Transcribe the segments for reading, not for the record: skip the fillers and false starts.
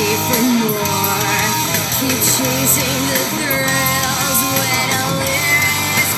for more. Keep chasing the thrills when a lyric is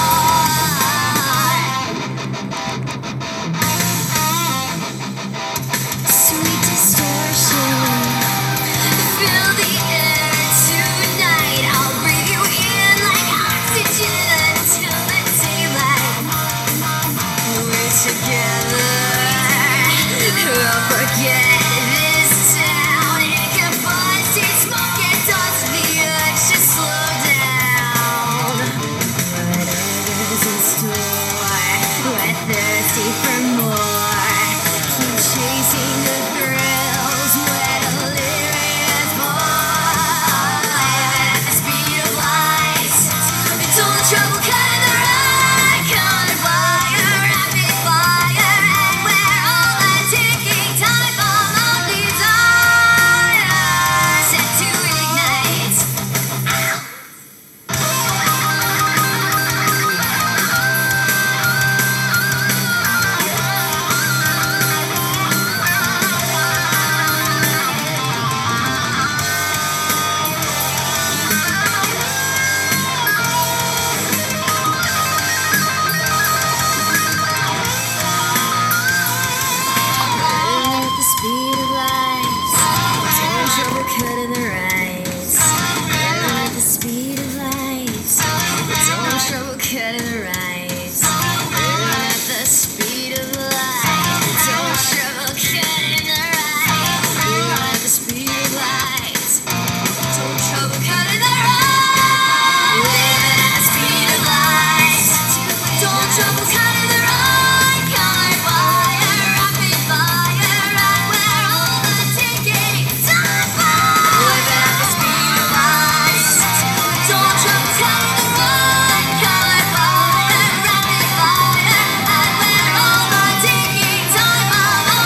born. Sweet distortion, fill the air tonight. I'll breathe you in like oxygen till the daylight. We're together. We'll forget this town. Incapacity, smoke and dust. The urge to slow down. Whatever's in store, we're thirsty for more. Keep chasing the thrills when a lyric is born. At the speed of light, it's all the trouble cutting the ride. Colored wire, rapid fire, and we're all a ticking time bomb of desire, set to ignite. At the speed of light, it's all trouble cutting the rise. At the speed of light, it's all trouble cutting the rise. At the speed of light, it's all trouble cutting the rise. At the speed of light, it's all trouble cutting the rise. At the speed of light, it's all trouble cutting the rise. Colored wire, rapid fire, and we're all a ticking time bomb. At the speed of light, it's all trouble cutting the rise. Colored wire, rapid fire, and we're all a ticking time bomb of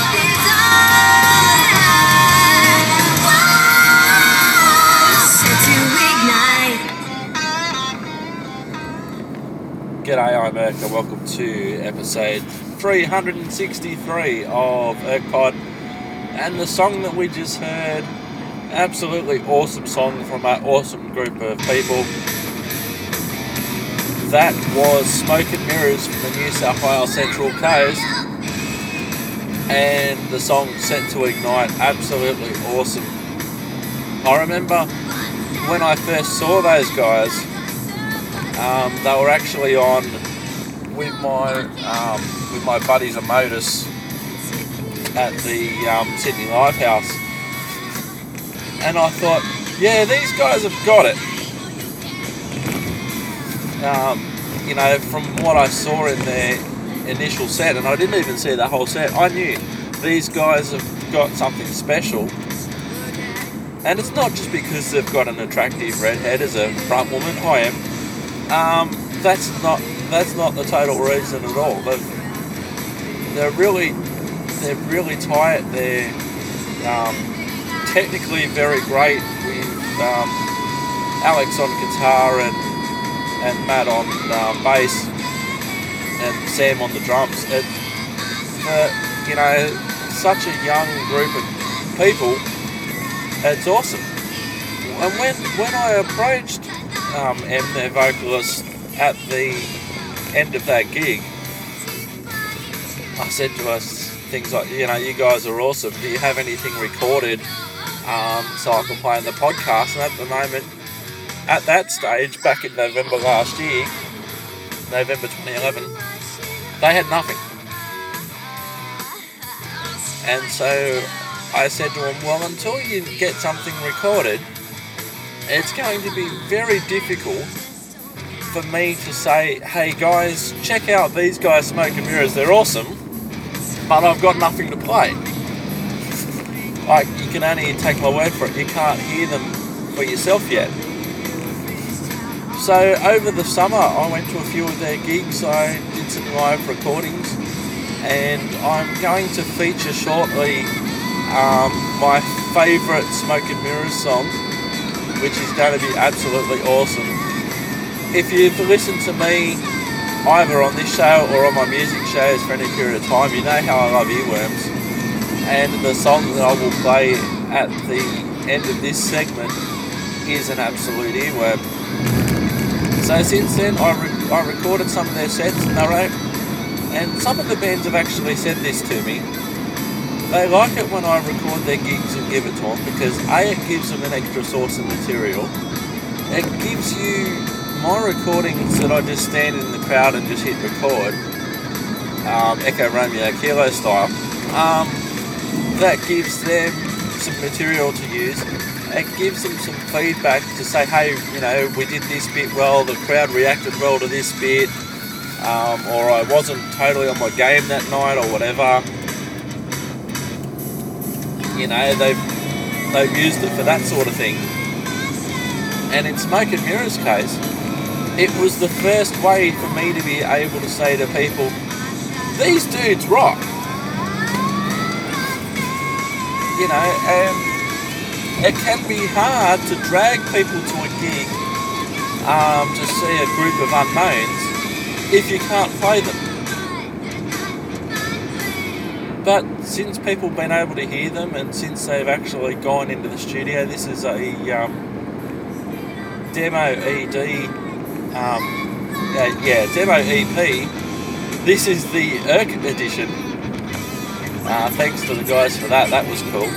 desire. Set to ignite. G'day, I'm Irk and welcome to episode 363 of IrkPod. And the song that we just heard, absolutely awesome song from an awesome group of people. That was Smoke and Mirrors from the New South Wales Central Coast. And the song Set to Ignite, absolutely awesome. I remember when I first saw those guys, they were actually on with my buddies at Modus at the Sydney Livehouse, and I thought, yeah, these guys have got it. From what I saw in their initial set, and I didn't even see the whole set, I knew these guys have got something special. And it's not just because they've got an attractive redhead as a front woman. I am. That's not the total reason at all. They're really tight. They're technically very great with Alex on guitar and Matt on bass and Sam on the drums. Such a young group of people. It's awesome. And when I approached Em, their vocalist, at the end of that gig, I said to us things like, you guys are awesome. Do you have anything recorded so I can play in the podcast? And at the moment, at that stage, back in November last year, November 2011, they had nothing. And so I said to them, well, until you get something recorded, it's going to be very difficult for me to say, hey guys, check out these guys, Smoke and Mirrors, they're awesome, but I've got nothing to play. Like, you can only take my word for it, you can't hear them for yourself yet. So over the summer, I went to a few of their gigs, I did some live recordings, and I'm going to feature shortly my favourite Smoke and Mirrors song, which is going to be absolutely awesome. If you've listened to me either on this show or on my music shows for any period of time, you know how I love earworms. And the song that I will play at the end of this segment is an absolute earworm. So since then, I recorded some of their sets, and some of the bands have actually said this to me. They like it when I record their gigs and give it to them because A, it gives them an extra source of material. It gives you my recordings that I just stand in the crowd and just hit record, Echo Romeo Kilo style. That gives them some material to use. It gives them some feedback to say, hey, we did this bit well, the crowd reacted well to this bit, or I wasn't totally on my game that night, or whatever. They've used it for that sort of thing. And in Smoke and Mirrors' case, it was the first way for me to be able to say to people, these dudes rock. It can be hard to drag people to a gig to see a group of unknowns if you can't play them. But since people have been able to hear them, and since they've actually gone into the studio, this is a demo ED, demo EP. This is the Urk edition. Thanks to the guys for that. That was cool.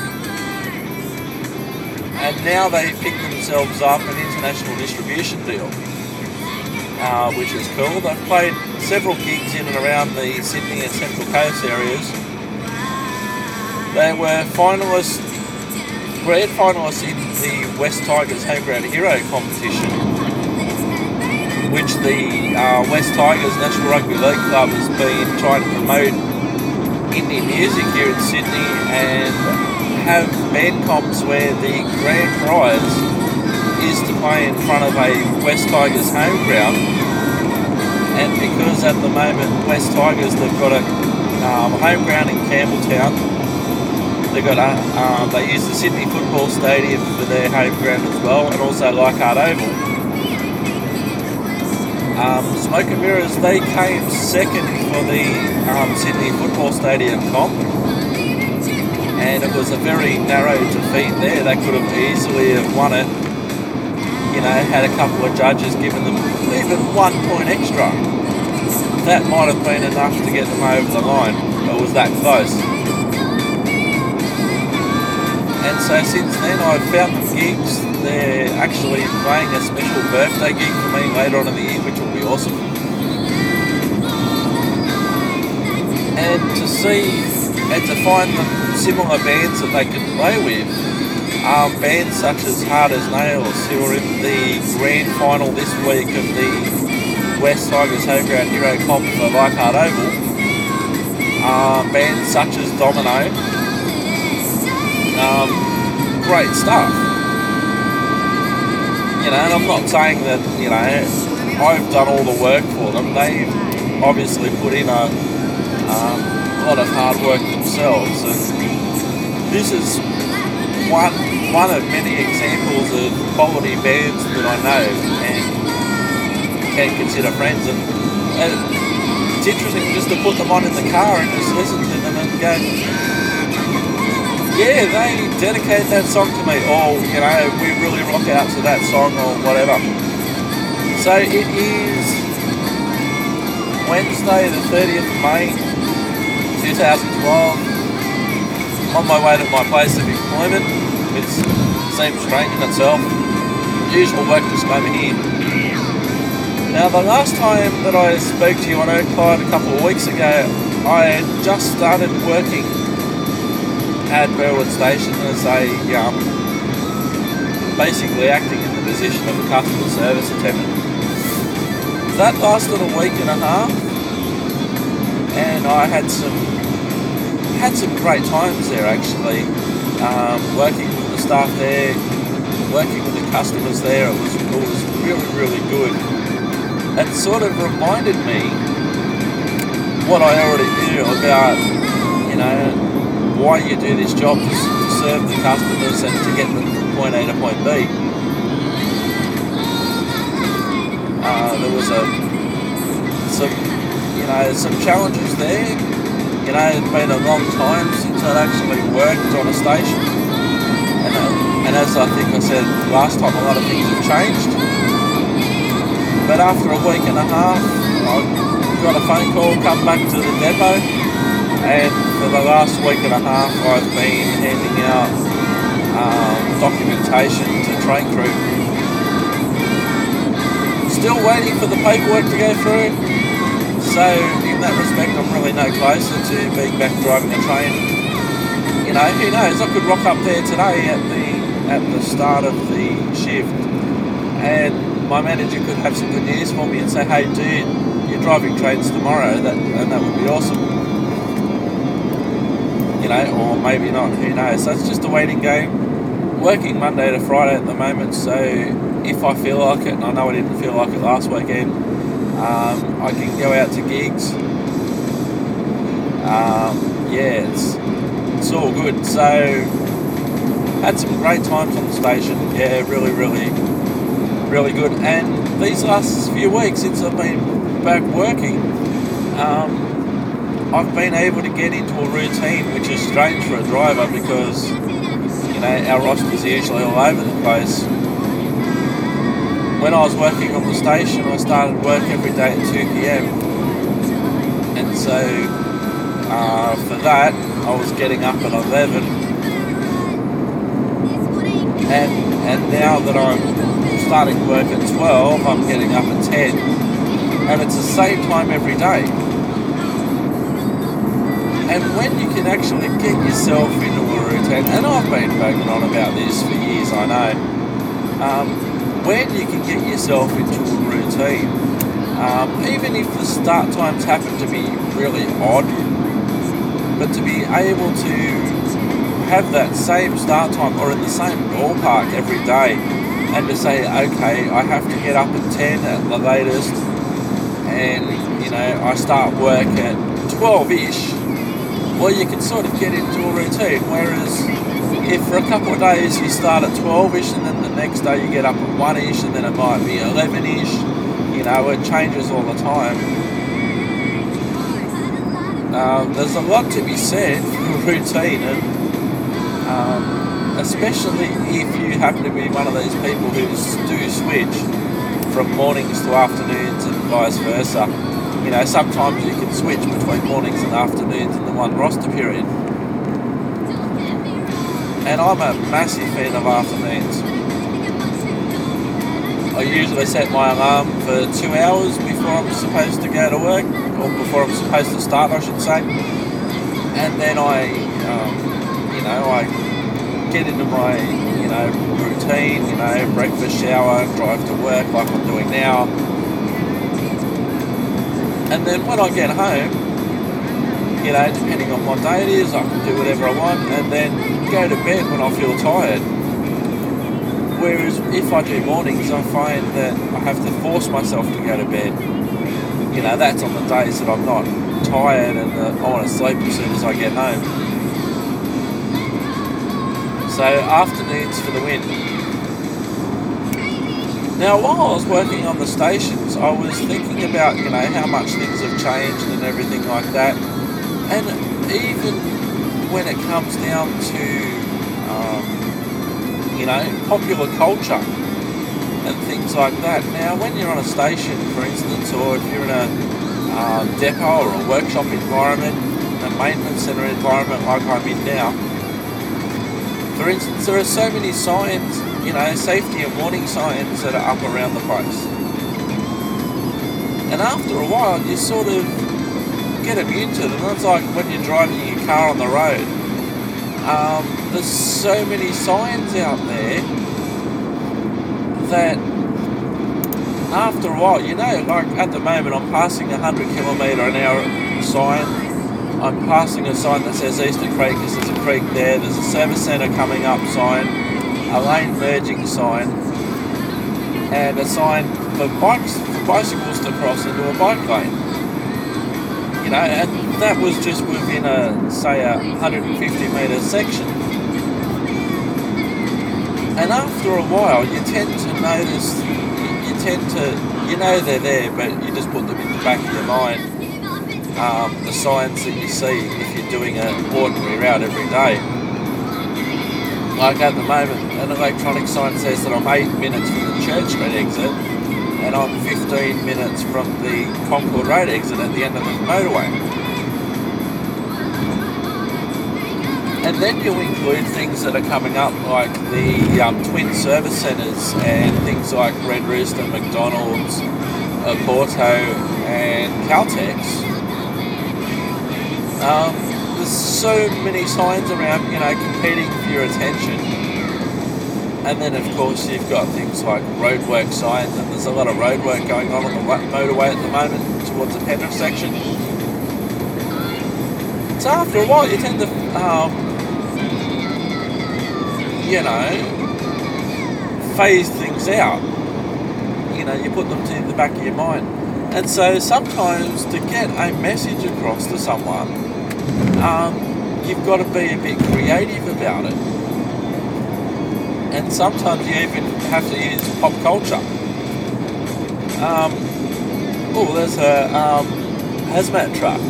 And now they've picked themselves up an international distribution deal, which is cool. They've played several gigs in and around the Sydney and Central Coast areas. They were grand finalists in the West Tigers Homegrown Hero competition, which the West Tigers National Rugby League Club has been trying to promote indie music here in Sydney, and have band comps where the grand prize is to play in front of a West Tigers home ground. And because at the moment West Tigers, they've got a home ground in Campbelltown. They use the Sydney Football Stadium for their home ground as well, and also Leichhardt Oval. Smoke and Mirrors, they came second for the Sydney Football Stadium comp, and it was a very narrow defeat there. They could have easily have won it. Had a couple of judges giving them even 1 point extra. That might have been enough to get them over the line. It was that close. And so since then I've found them gigs. They're actually playing a special birthday gig for me later on in the year, which will be awesome. And to see and to find them similar bands that they can play with, bands such as Hard as Nails, who are in the grand final this week of the West Tigers Homegrown Hero Comp for Leichhardt Oval, bands such as Domino, great stuff. And I'm not saying that, I've done all the work for them. They've obviously put in a lot of hard work themselves, and this is one of many examples of quality bands that I know and can consider friends. And it's interesting just to put them on in the car and just listen to them and go, yeah, they dedicate that song to me, or, we really rock out to that song, or whatever. So it is Wednesday the 30th of May 2012. On my way to my place of employment, which seems strange in itself. Usual work disclaimer here. Now, the last time that I spoke to you on Oak Clyde a couple of weeks ago, I had just started working at Burwood Station as a basically acting in the position of a customer service attendant. That lasted a week and a half, and I had some great times there actually. Working with the staff there, working with the customers there, it was really, really good. It sort of reminded me what I already knew about, why you do this job, to serve the customers and to get them from point A to point B. There was some challenges there. It had been a long time since I'd actually worked on a station, and And as I think I said last time, a lot of things have changed. But after a week and a half, I got a phone call, come back to the depot, and for the last week and a half I've been handing out documentation to train crew. Still waiting for the paperwork to go through, so in that respect I'm really no closer to being back driving a train. You know, who knows, I could rock up there today at the start of the shift and my manager could have some good news for me and say, hey dude, you're driving trains tomorrow, and that would be awesome. You know, or maybe not, who knows. So it's just a waiting game. Working Monday to Friday at the moment, so if I feel like it, and I know I didn't feel like it last weekend, I can go out to gigs. Yeah, it's all good. So had some great times on the station. Yeah, really good. And these last few weeks since I've been back working, I've been able to get into a routine, which is strange for a driver because, you know, our roster's usually all over the place. When I was working on the station, I started work every day at 2 p.m. And so for that, I was getting up at 11. And now that I'm starting work at 12, I'm getting up at 10. And it's the same time every day. And when you can actually get yourself into a routine, and I've been banging on about this for years, I know, when you can get yourself into a routine, even if the start times happen to be really odd, but to be able to have that same start time or in the same ballpark every day, and to say, okay, I have to get up at 10 at the latest, and, you know, I start work at 12-ish, well, you can sort of get into a routine. Whereas if for a couple of days you start at 12-ish and then the next day you get up at 1-ish and then it might be 11-ish, you know, it changes all the time. There's a lot to be said for routine, and especially if you happen to be one of these people who do switch from mornings to afternoons and vice versa. You know, sometimes you can switch between mornings and afternoons in the one roster period. And I'm a massive fan of afternoons. I usually set my alarm for 2 hours before I'm supposed to go to work, or before I'm supposed to start, I should say. And then I get into my, routine, breakfast, shower, drive to work like I'm doing now. And then when I get home, depending on what day it is, I can do whatever I want and then go to bed when I feel tired. Whereas if I do mornings, I find that I have to force myself to go to bed. That's on the days that I'm not tired and I want to sleep as soon as I get home. So afternoons for the win. Now, while I was working on the stations, I was thinking about, how much things have changed and everything like that. And even when it comes down to, popular culture and things like that. Now, when you're on a station, for instance, or if you're in a depot or a workshop environment, a maintenance centre environment like I'm in now, for instance, there are so many signs, safety and warning signs that are up around the place. And after a while, you sort of get immune to them. It's like when you're driving your car on the road. There's so many signs out there that after a while, like at the moment, I'm passing a 100km/h sign. I'm passing a sign that says Easter Creek because there's a creek there. There's a service centre coming up sign, a lane merging sign, and a sign for bicycles to cross into a bike lane. And that was just within a 150-metre section. And after a while, you tend to notice, they're there, but you just put them in the back of your mind. The signs that you see if you're doing an ordinary route every day. Like at the moment, an electronic sign says that I'm 8 minutes from the Church Street exit, and I'm 15 minutes from the Concord Road exit at the end of the motorway. And then you include things that are coming up like the Twin Service Centres and things like Red Rooster, McDonald's, Porto and Caltex. There's so many signs around, competing for your attention. And then, of course, you've got things like roadwork signs, and there's a lot of roadwork going on the motorway at the moment towards the Penrith section. So after a while, you tend to, phase things out. You put them to the back of your mind. And so sometimes to get a message across to someone, you've got to be a bit creative about it. And sometimes you even have to use pop culture. There's a hazmat truck.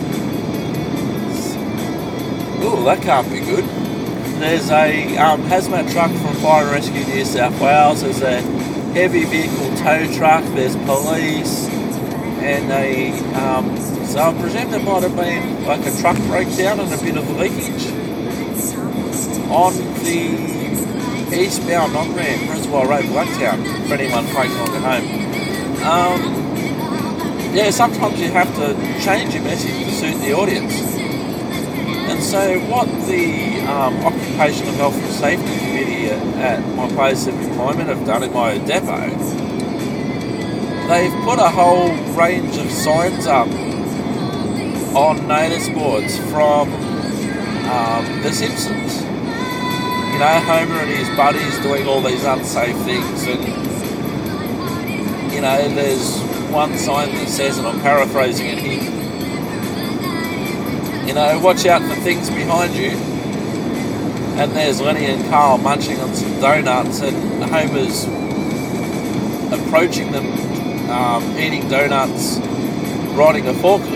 That can't be good. There's a hazmat truck from Fire and Rescue New South Wales. There's a heavy vehicle tow truck. There's police. And so I presume there might have been like a truck breakdown and a bit of leakage on the eastbound on-ramp, Reservoir Road, Blacktown, for anyone playing along at home. Sometimes you have to change your message to suit the audience. And so what the Occupational Health and Safety Committee at my place of employment have done in my depot, they've put a whole range of signs up on notice boards from The Simpsons. Homer and his buddies doing all these unsafe things, and there's one sign that says, and I'm paraphrasing it here, watch out for things behind you. And there's Lenny and Carl munching on some donuts, and Homer's approaching them, eating donuts, riding a forklift.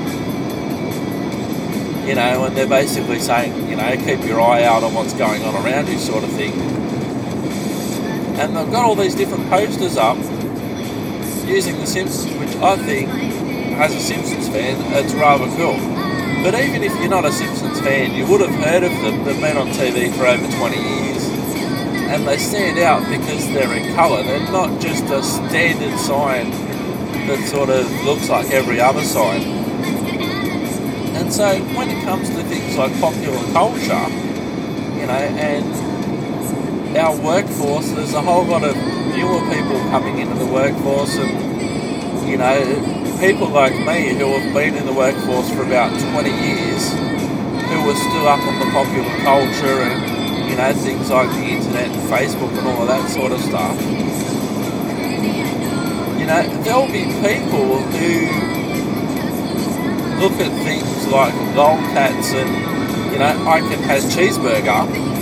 And they're basically saying, keep your eye out on what's going on around you, sort of thing. And they've got all these different posters up using The Simpsons, which I think, as a Simpsons fan, it's rather cool. But even if you're not a Simpsons fan, you would have heard of them. They've been on TV for over 20 years. And they stand out because they're in colour. They're not just a standard sign that sort of looks like every other sign. And so when it comes to things like popular culture, and our workforce, there's a whole lot of newer people coming into the workforce, and, people like me who have been in the workforce for about 20 years, who are still up on the popular culture and, things like the internet and Facebook and all of that sort of stuff. There'll be people who look at things like lolcats and, Icon has cheeseburger,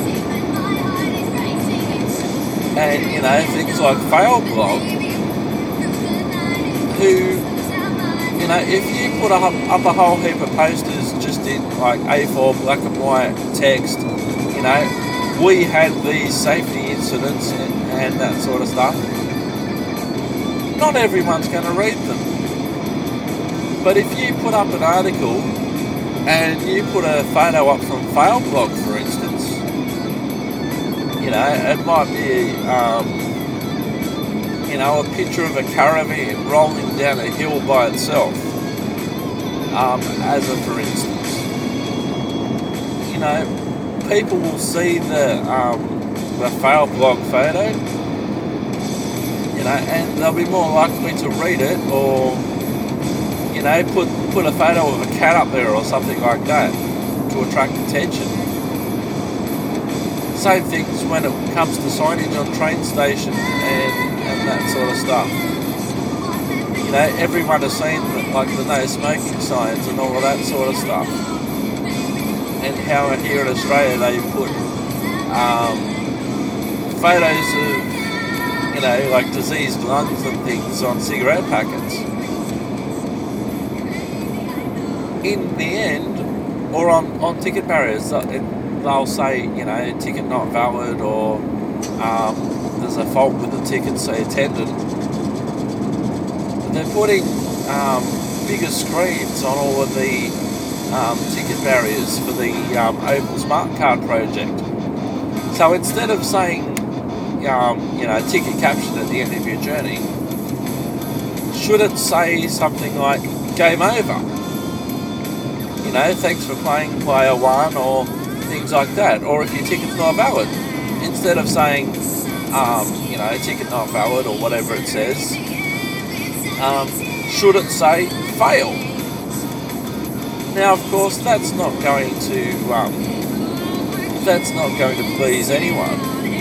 and, things like failblog, who, if you put up a whole heap of posters just in like A4 black and white text, we had these safety incidents and that sort of stuff, not everyone's going to read them. But if you put up an article and you put a photo up from Failblog, for instance, it might be, a picture of a caravan rolling down a hill by itself, as a for instance. People will see the Failblog photo, and they'll be more likely to read it, or put a photo of a cat up there or something like that to attract attention. Same things when it comes to signage on train stations and that sort of stuff. Everyone has seen the no smoking signs and all of that sort of stuff. And how here in Australia they put photos of, diseased lungs and things on cigarette packets. In the end, or on ticket barriers, they'll say, ticket not valid, or there's a fault with the ticket, so attendant. They're putting bigger screens on all of the ticket barriers for the Opal Smart Card project. So instead of saying, ticket caption at the end of your journey, should it say something like game over? Thanks for playing player one, or things like that. Or if your ticket's not valid, instead of saying, ticket not valid, or whatever it says, should it say fail? Now, of course, that's not going to please anyone.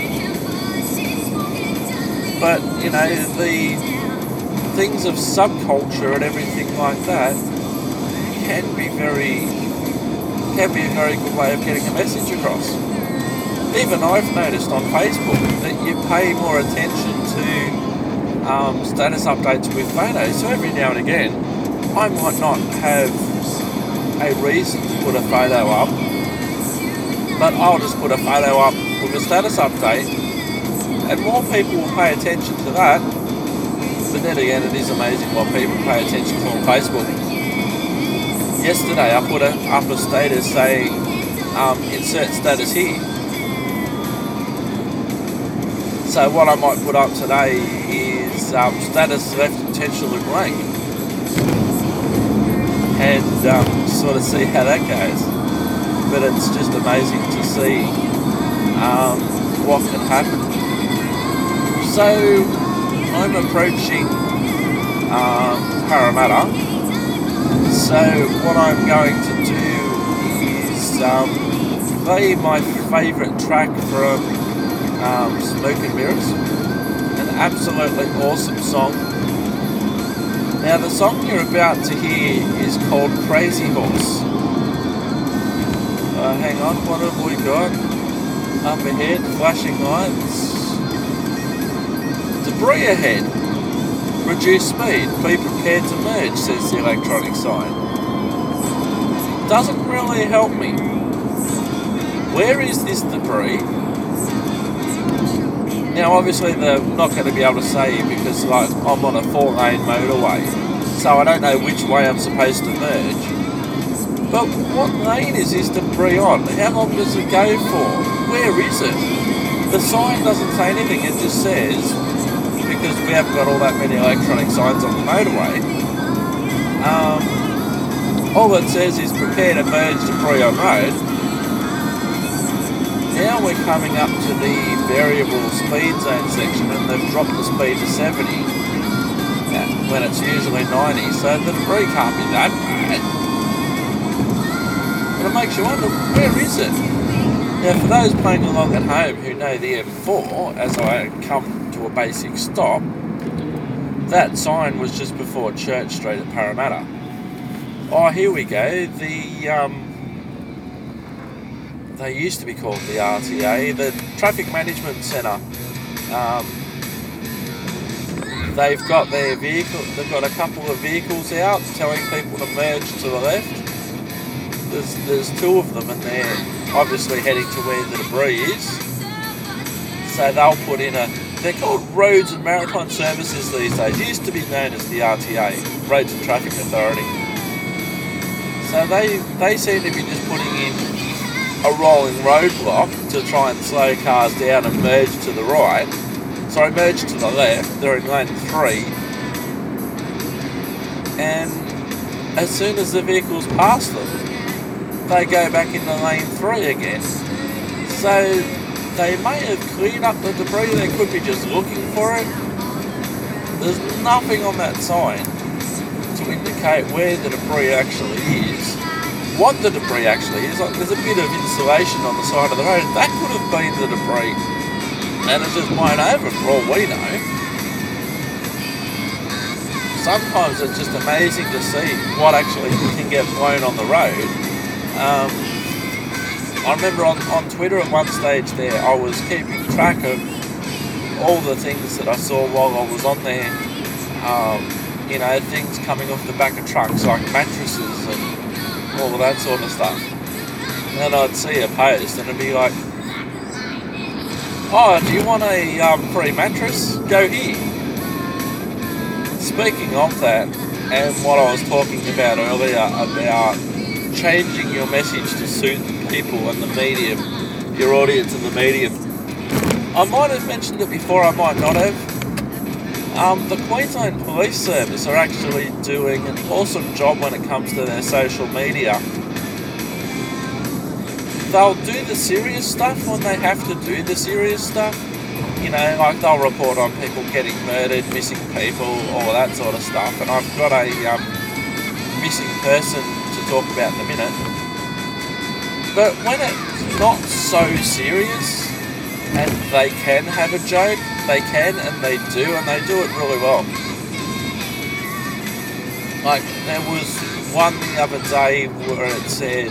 But the things of subculture and everything like that can be a very good way of getting a message across. Even I've noticed on Facebook that you pay more attention to status updates with photos. So every now and again, I might not have a reason to put a photo up, but I'll just put a photo up with a status update, and more people will pay attention to that. But then again, it is amazing what people pay attention to on Facebook. Yesterday I put up a status saying, insert status here. So what I might put up today is status left intentionally blank. And sort of see how that goes. But it's just amazing to see what can happen. So I'm approaching Parramatta. So what I'm going to do is play my favourite track from Smoke and Mirrors, an absolutely awesome song. Now the song you're about to hear is called Crazy Horse. Hang on, what have we got? Up ahead, flashing lights. Debris ahead. Reduce speed, be prepared to merge, says the electronic sign. Doesn't really help me. Where is this debris? Now obviously they're not going to be able to say because I'm on a 4-lane motorway, so I don't know which way I'm supposed to merge. But what lane is this debris on? How long does it go for? Where is it? The sign doesn't say anything, it just says, because we haven't got all that many electronic signs on the motorway, all it says is prepare to merge debris on road. Now we're coming up to the variable speed zone section, and they've dropped the speed to 70 when it's usually 90, so the debris can't be that bad. But it makes you wonder, where is it? Now for those playing along at home who know the M4, as I come to a basic stop, that sign was just before Church Street at Parramatta. Oh, here we go. They used to be called the RTA, the Traffic Management Centre. They've got their vehicle. They've got a couple of vehicles out telling people to merge to the left. There's two of them, and they're obviously heading to where the debris is. So they'll put in they're called Roads and Maritime Services these days. It used to be known as the RTA, Roads and Traffic Authority. So they seem to be just putting in a rolling roadblock to try and slow cars down and merge to the right. Sorry, merge to the left. They're in lane 3. And as soon as the vehicles pass them, they go back into lane 3 again. So they may have cleared up the debris, they could be just looking for it. There's nothing on that sign to indicate where the debris actually is, what the debris actually is. Like, there's a bit of insulation on the side of the road. That could have been the debris, and it's just blown over for all we know. Sometimes it's just amazing to see what actually can get blown on the road. I remember on Twitter at one stage there, I was keeping track of all the things that I saw while I was on there. Things coming off the back of trucks like mattresses and all of that sort of stuff. and I'd see a post and it'd be like, oh, do you want a free mattress? Go here. Speaking of that, and what I was talking about earlier about changing your message to suit the people and the medium, your audience and the medium, I might have mentioned it before, I might not have. The Queensland Police Service are actually doing an awesome job when it comes to their social media. They'll do the serious stuff when they have to do the serious stuff. You know, like they'll report on people getting murdered, missing people, all that sort of stuff. And I've got a missing person to talk about in a minute. But when it's not so serious and they can have a joke, they can and they do it really well. Like there was one the other day where it said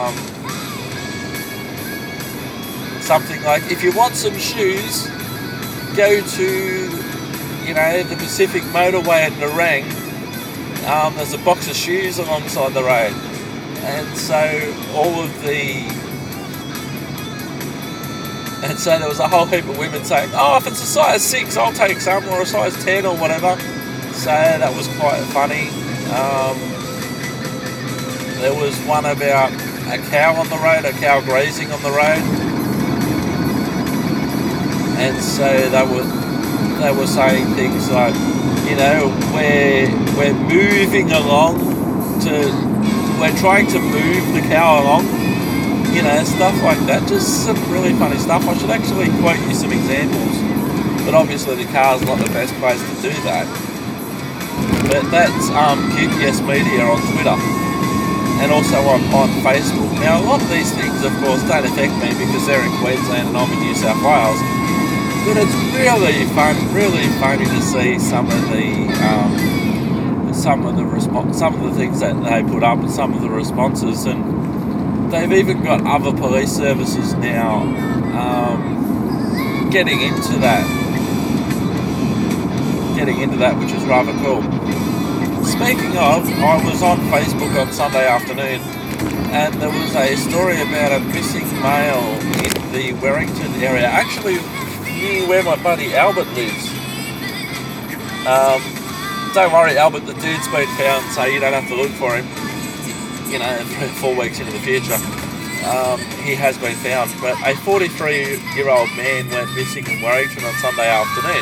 something like, if you want some shoes, go to, the Pacific Motorway at Nerang. There's a box of shoes alongside the road. And so there was a whole heap of women saying, oh, if it's a size 6, I'll take some, or a size 10 or whatever. So that was quite funny. There was one about a cow on the road, a cow grazing on the road. And so they were saying things like, we're moving along we're trying to move the cow along, stuff like that. Just some really funny stuff. I should actually quote you some examples, but obviously the car's not the best place to do that. But that's QPS Media on Twitter and also on Facebook. Now, a lot of these things, of course, don't affect me because they're in Queensland and I'm in New South Wales. But it's really funny to see some of the things that they put up and some of the responses, and they've even got other police services now getting into that, which is rather cool. Speaking of, I was on Facebook on Sunday afternoon, and there was a story about a missing male in the Wellington area, actually near where my buddy Albert lives. Don't worry, Albert, the dude's been found, so you don't have to look for him. 4 weeks into the future. He has been found, but a 43-year-old man went missing in Warrington on Sunday afternoon.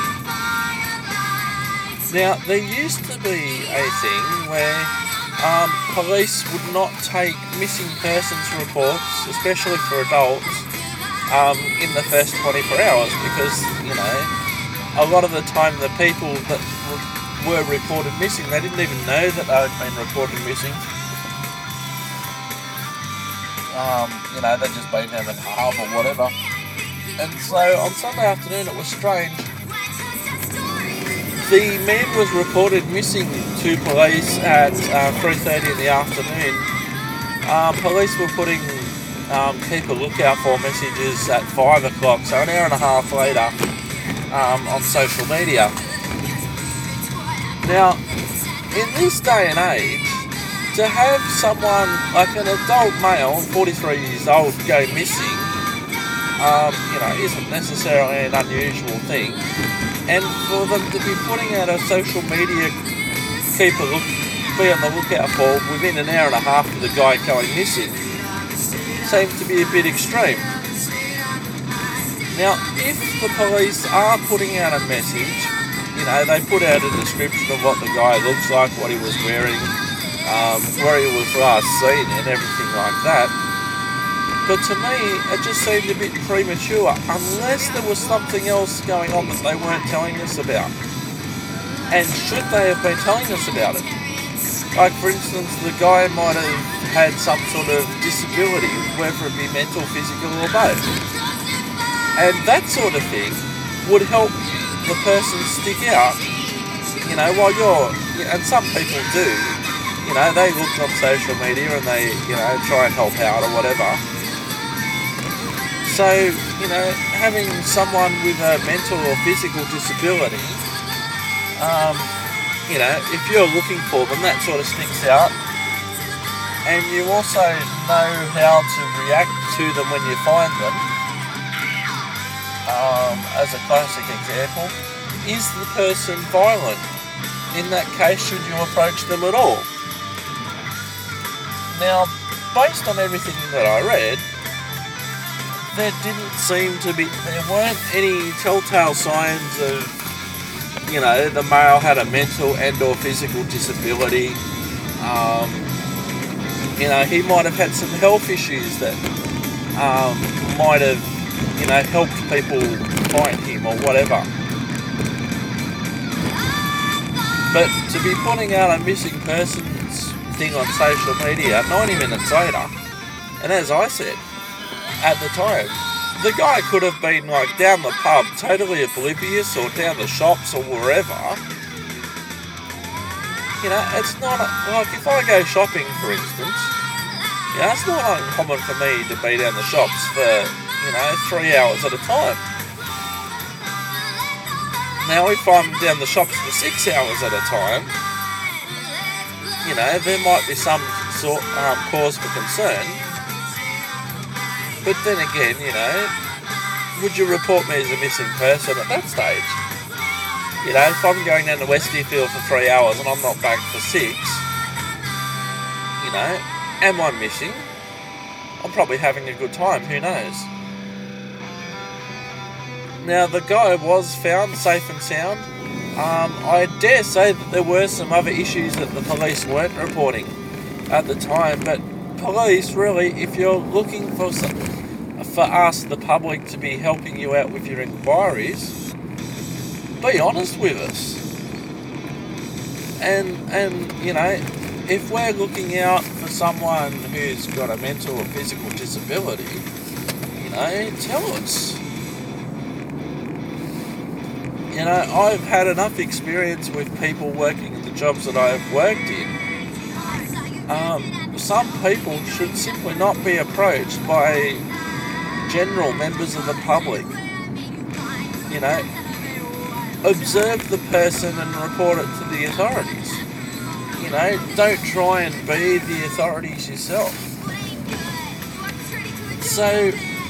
Now, there used to be a thing where police would not take missing persons reports, especially for adults, in the first 24 hours because, a lot of the time the people that were reported missing, they didn't even know that they had been reported missing. They'd just been down the pub or whatever. And so on Sunday afternoon it was strange. The man was reported missing to police at 3:30 in the afternoon. Police were putting keep a lookout for messages at 5 o'clock, so an hour and a half later, on social media. Now, in this day and age, to have someone like an adult male, 43 years old, go missing, isn't necessarily an unusual thing. And for them to be putting out a social media be on the lookout for within an hour and a half of the guy going missing seems to be a bit extreme. Now, if the police are putting out a message, they put out a description of what the guy looks like, what he was wearing, where he was last seen and everything like that. But to me, it just seemed a bit premature, unless there was something else going on that they weren't telling us about. And should they have been telling us about it? Like, for instance, the guy might have had some sort of disability, whether it be mental, physical, or both. And that sort of thing would help the person stick out, while and some people do, they look on social media and they, try and help out or whatever. So, having someone with a mental or physical disability, if you're looking for them, that sort of sticks out. and you also know how to react to them when you find them. As a classic example, is the person violent? In that case, should you approach them at all? Now, based on everything that I read, there weren't any telltale signs of, the male had a mental and or physical disability. He might have had some health issues that might have, helped people find him or whatever. But to be putting out a missing persons thing on social media 90 minutes later, and as I said, at the time, the guy could have been down the pub, totally oblivious, or down the shops or wherever. It's not if I go shopping, for instance, it's not uncommon for me to be down the shops for 3 hours at a time. Now, if I'm down the shops for 6 hours at a time, there might be some sort cause for concern. But then again, would you report me as a missing person at that stage? If I'm going down to Westfield for 3 hours and I'm not back for 6, am I missing? I'm probably having a good time, who knows? Now, the guy was found safe and sound. I dare say that there were some other issues that the police weren't reporting at the time, but police, really, if you're looking for us, the public, to be helping you out with your inquiries, be honest with us. And if we're looking out for someone who's got a mental or physical disability, tell us. I've had enough experience with people working in the jobs that I've worked in. Some people should simply not be approached by general members of the public. Observe the person and report it to the authorities. Don't try and be the authorities yourself. So,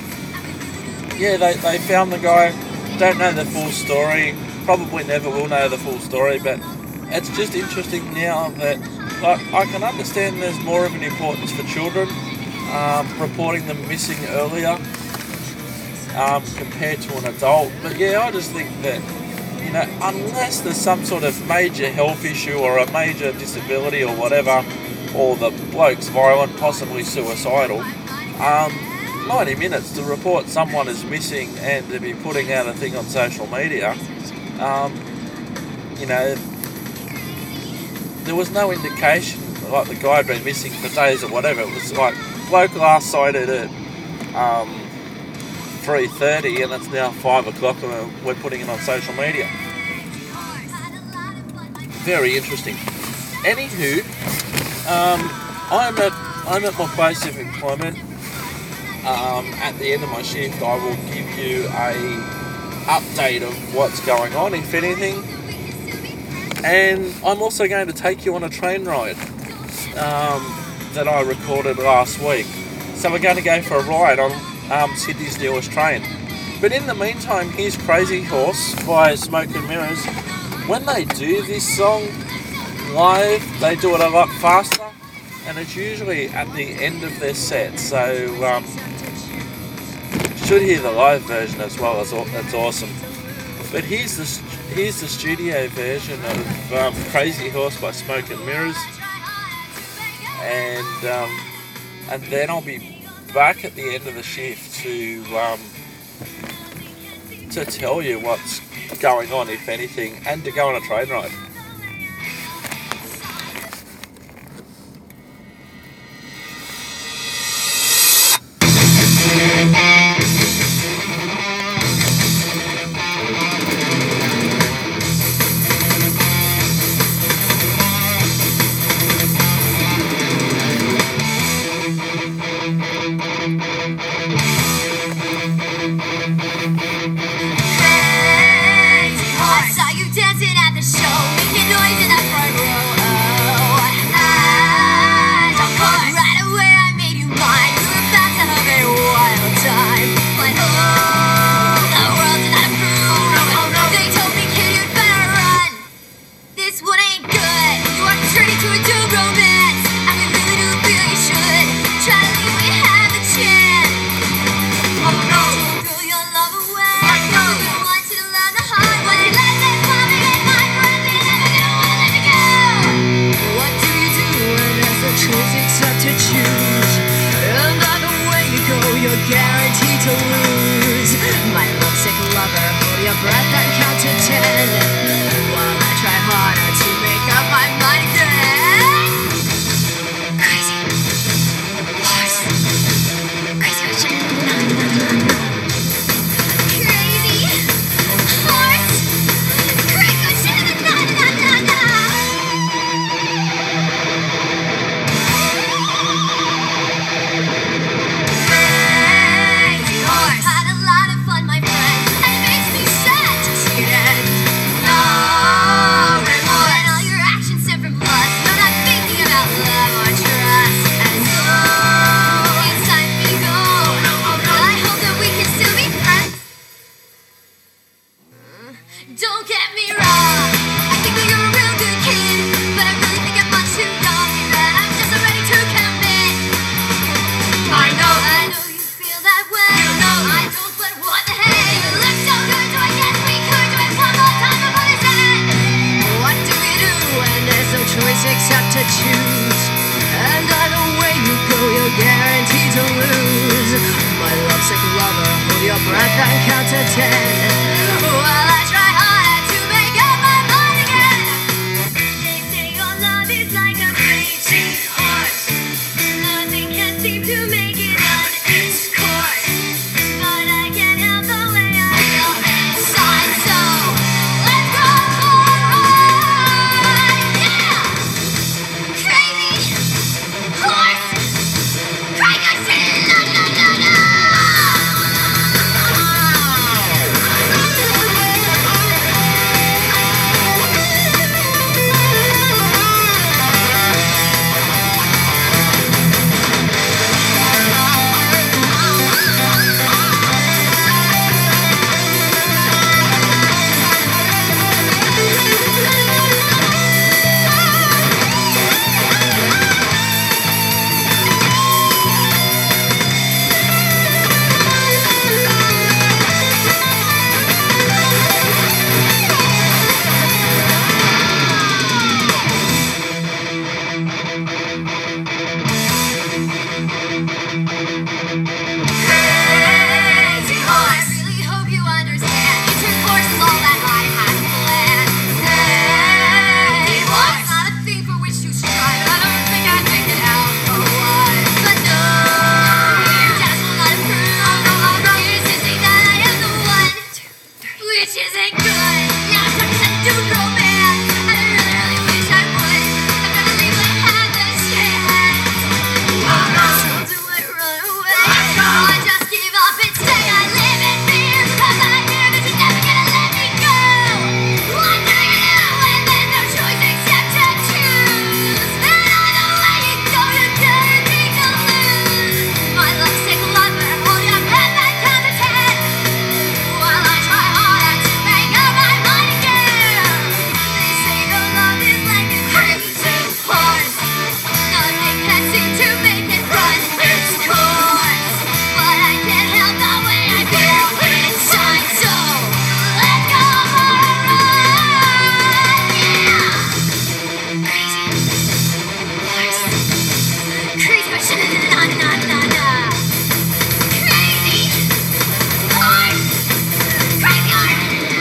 they found the guy. Don't know the full story, probably never will know the full story, but it's just interesting now that I can understand there's more of an importance for children, reporting them missing earlier compared to an adult. But I just think that, unless there's some sort of major health issue or a major disability or whatever, or the bloke's violent, possibly suicidal, 90 minutes to report someone is missing and to be putting out a thing on social media, there was no indication like the guy had been missing for days or whatever. It was like bloke last sighted at 3:30 and it's now 5 o'clock and we're putting it on social media. Very interesting. Anywho, I'm at my place of employment. At the end of my shift, I will give you a update of what's going on, if anything. And I'm also going to take you on a train ride that I recorded last week. So we're going to go for a ride on Sydney's newest train. But in the meantime, here's Crazy Horse by Smoke and Mirrors. When they do this song live, they do it a lot faster, and it's usually at the end of their set. So should hear the live version as well. That's awesome. But here's the studio version of Crazy Horse by Smoke and Mirrors, and then I'll be back at the end of the shift to tell you what's going on, if anything, and to go on a train ride. I saw you dancing at the show. pretend while I try hard to make up my mind again. They say your love is like a raging horse. Nothing can seem to make it run its course. But I can't help the way I feel inside. So let's go for a ride. Yeah! Crazy horse. Crazy la la la la. Crazy horse. I really hope you understand. Turn force is all that I had planned. Hey, horse. Not a thing for which you strive. I don't think I'd make it out alive. But no, your task will not improve. Here's to say that I am the one, which isn't good. Now I'm starting to do real bad, and I really wish I would. I'm gonna leave my hand this chance. So do I run away? Or just give up and stay? I live in fear, 'cause I hear that you're never gonna let me go. What do you do when there's no choice except to choose? And either way you go, you're gonna make a lose. My lungs take a lot, but I hold your breath and count to 10 while I try harder to make up my mind again. They say your love is like a crazy horse. Nothing can seem to make it run its course. But I can't help the way I feel inside. So let's go for a ride. Yeah! Crazy horse. Crazy horse. Na na na na. Crazy horse. Crazy horse.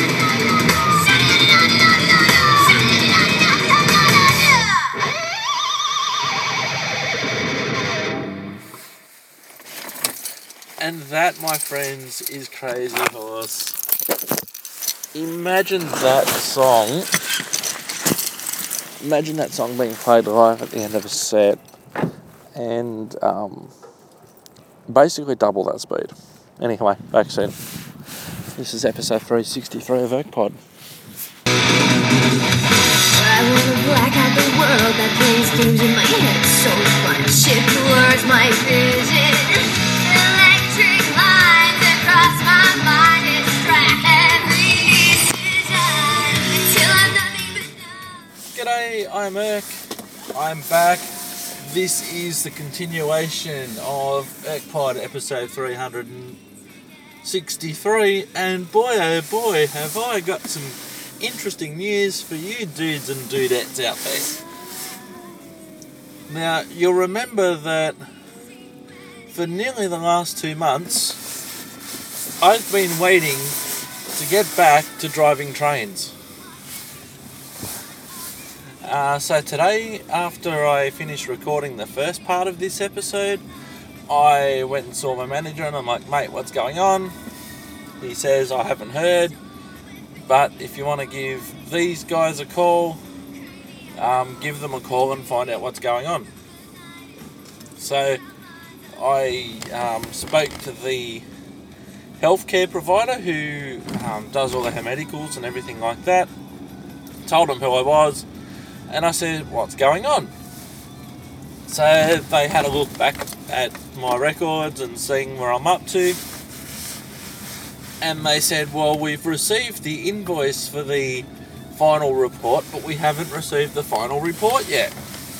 And that, my friends, is Crazy Horse. Imagine that song. Imagine that song being played live at the end of a set, and basically double that speed. Anyway, back soon. This is episode 363 of ErkPod. I wanna black out the world that plays games in my head. So fun, shift towards my vision. Electric lines across my mind, distract every decision until I'm nothing but numb. G'day, I'm Erk. I'm back. This is the continuation of ErkPod episode 363, and boy oh boy have I got some interesting news for you dudes and dudettes out there. Now, you'll remember that for nearly the last 2 months I've been waiting to get back to driving trains. So today, after I finished recording the first part of this episode, I went and saw my manager and I'm like, mate, what's going on? He says, I haven't heard, but if you want to give these guys a call, give them a call and find out what's going on. So I spoke to the healthcare provider who does all the medicals and everything like that, told them who I was, and I said, what's going on? So they had a look back at my records and seeing where I'm up to, and they said, well, we've received the invoice for the final report, but we haven't received the final report yet.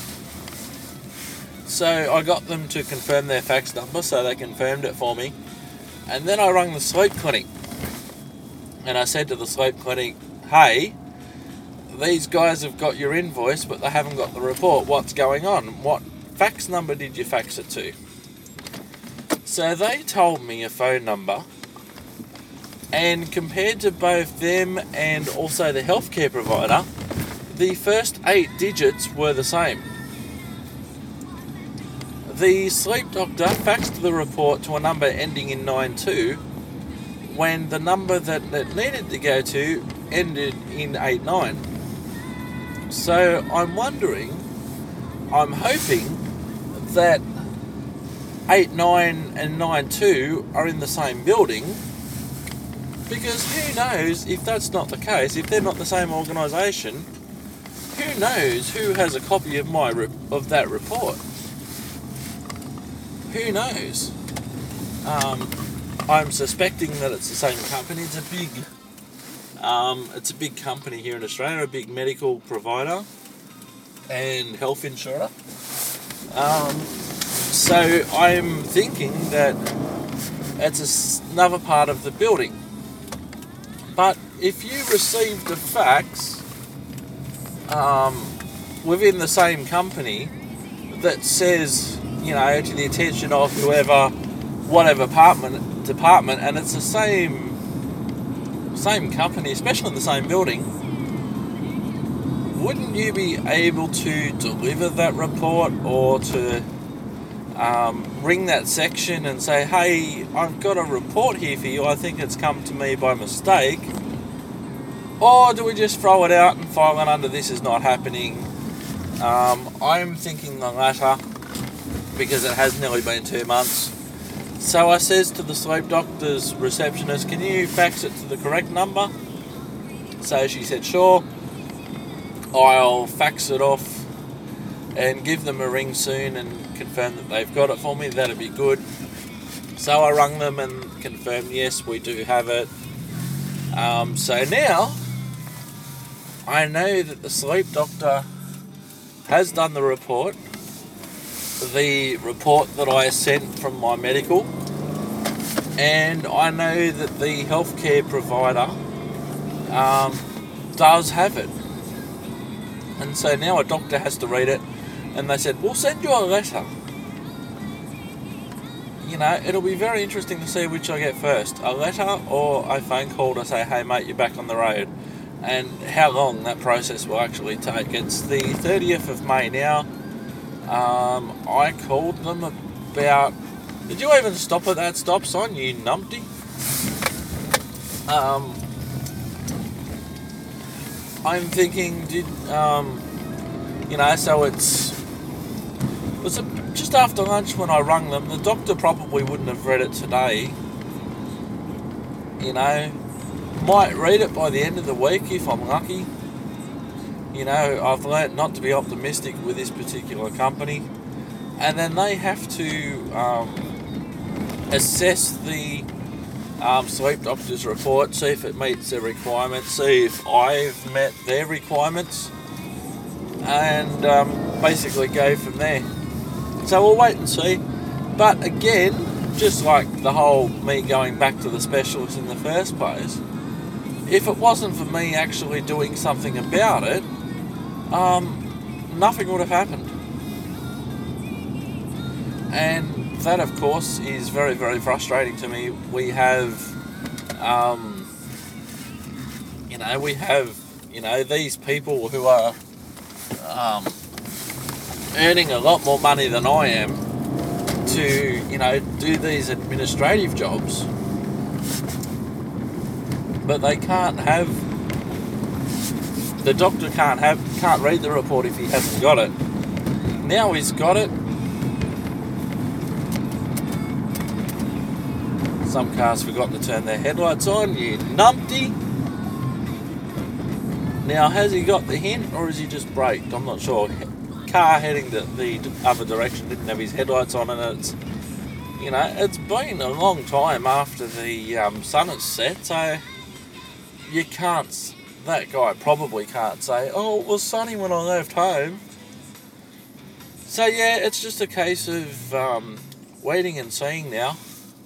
So I got them to confirm their fax number, so they confirmed it for me, and then I rang the sleep clinic, and I said to the sleep clinic, hey, these guys have got your invoice, but they haven't got the report. What's going on? What fax number did you fax it to? So they told me a phone number And compared to both them and also the healthcare provider, the first 8 digits were the same. The sleep doctor faxed the report to a number ending in 92 when the number that it needed to go to ended in 89. So I'm hoping that 89 and 92 are in the same building, because who knows if that's not the case, if they're not the same organisation, who knows who has a copy of that report? Who knows? I'm suspecting that it's the same company. It's a big company here in Australia, a big medical provider and health insurer. So I'm thinking that it's another part of the building. But if you received a fax within the same company that says, to the attention of whatever department, and it's the same company, especially in the same building, wouldn't you be able to deliver that report, or to ring that section and say, hey, I've got a report here for you, I think it's come to me by mistake? Or do we just throw it out and file it under this is not happening? I'm thinking the latter, because it has nearly been 2 months. So I says to the sleep doctor's receptionist, can you fax it to the correct number? So she said, sure, I'll fax it off and give them a ring soon and confirm that they've got it for me. That'd be good. So I rung them and confirmed, yes, we do have it. So now I know that the sleep doctor has done the report that I sent from my medical, and I know that the healthcare provider does have it. And so now a doctor has to read it, and they said, we'll send you a letter. It'll be very interesting to see which I get first, a letter or a phone call to say, hey mate, you're back on the road, and how long that process will actually take. It's the 30th of May now. I called them about... Did you even stop at that stop sign, you numpty? I'm thinking, so it was just after lunch when I rung them. The doctor probably wouldn't have read it today. Might read it by the end of the week if I'm lucky. I've learnt not to be optimistic with this particular company. And then they have to assess the sleep doctor's report, see if it meets their requirements, see if I've met their requirements, and basically go from there. So we'll wait and see. But again, just like the whole me going back to the specialist in the first place, if it wasn't for me actually doing something about it, nothing would have happened. And that, of course, is very, very frustrating to me. We have, these people who are earning a lot more money than I am to, do these administrative jobs. But they can't have, the doctor can't read the report if he hasn't got it. Now he's got it. Some cars forgot to turn their headlights on, you numpty. Now, has he got the hint, or is he just braked? I'm not sure. Car heading the other direction didn't have his headlights on, and it's been a long time after the sun has set, so you can't, that guy probably can't say, oh, it was sunny when I left home. So yeah, it's just a case of waiting and seeing now.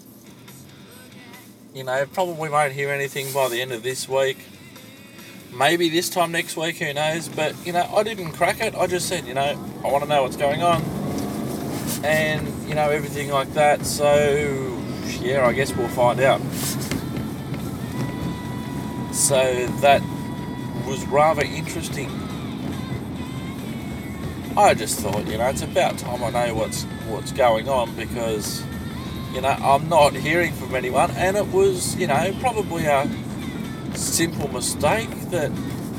Probably won't hear anything by the end of this week. Maybe this time next week, who knows. But, I didn't crack it. I just said, I want to know what's going on. And, everything like that. So, yeah, I guess we'll find out. So that was rather interesting. I just thought, it's about time I know what's going on, because, I'm not hearing from anyone, and it was, probably a simple mistake that,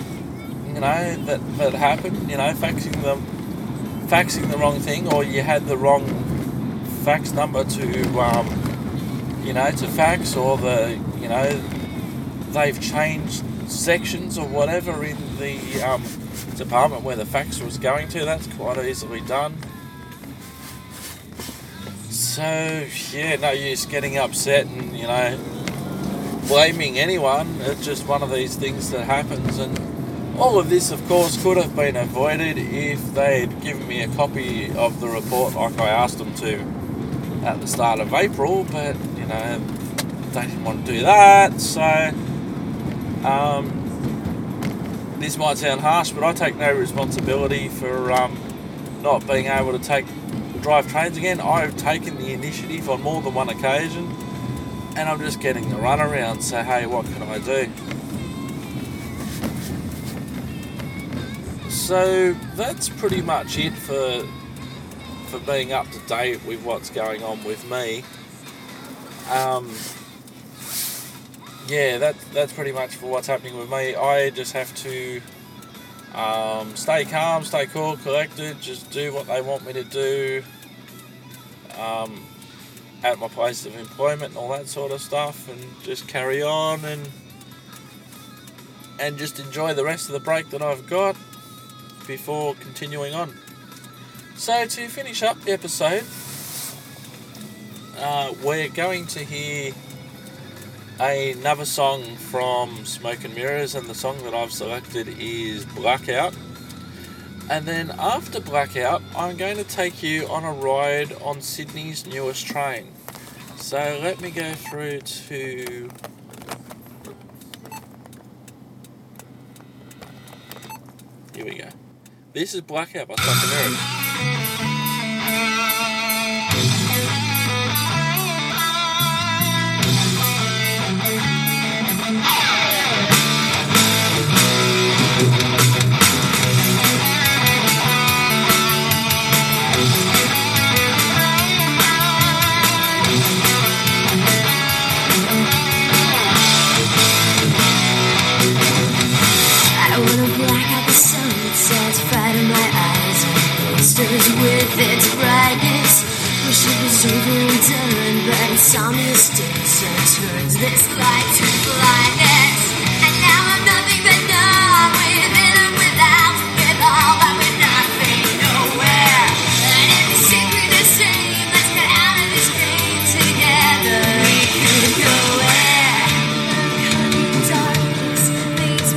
that happened, faxing the wrong thing, or you had the wrong fax number to fax, or they've changed sections or whatever in the department where the fax was going to. That's quite easily done. So, no use getting upset and, blaming anyone. It's just one of these things that happens, and all of this, of course, could have been avoided if they'd given me a copy of the report like I asked them to at the start of April, but, they didn't want to do that. So, this might sound harsh, but I take no responsibility for not being able to drive trains again. I've taken the initiative on more than one occasion, and I'm just getting the runaround. So, hey, what can I do? So that's pretty much it for being up to date with what's going on with me. That's pretty much for what's happening with me. I just have to stay calm, stay cool, collected, just do what they want me to do at my place of employment and all that sort of stuff, and just carry on and just enjoy the rest of the break that I've got before continuing on. So to finish up the episode, we're going to hear another song from Smoke and Mirrors, and the song that I've selected is Blackout. And then after Blackout, I'm going to take you on a ride on Sydney's newest train. So let me go through to... Here we go. This is Blackout by Smoke and Mirrors. With its brightness, wish it was over and done, but insomnia still turns this light to blindness. And now I'm nothing but numb, within and without, with all but with nothing, nowhere. And if the secret is same, let's get out of this game together. We could go where the darkness leads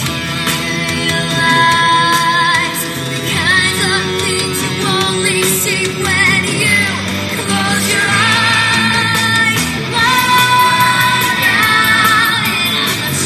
materialize, the kinds of things you only see when you close your eyes. Walk out, and I'm not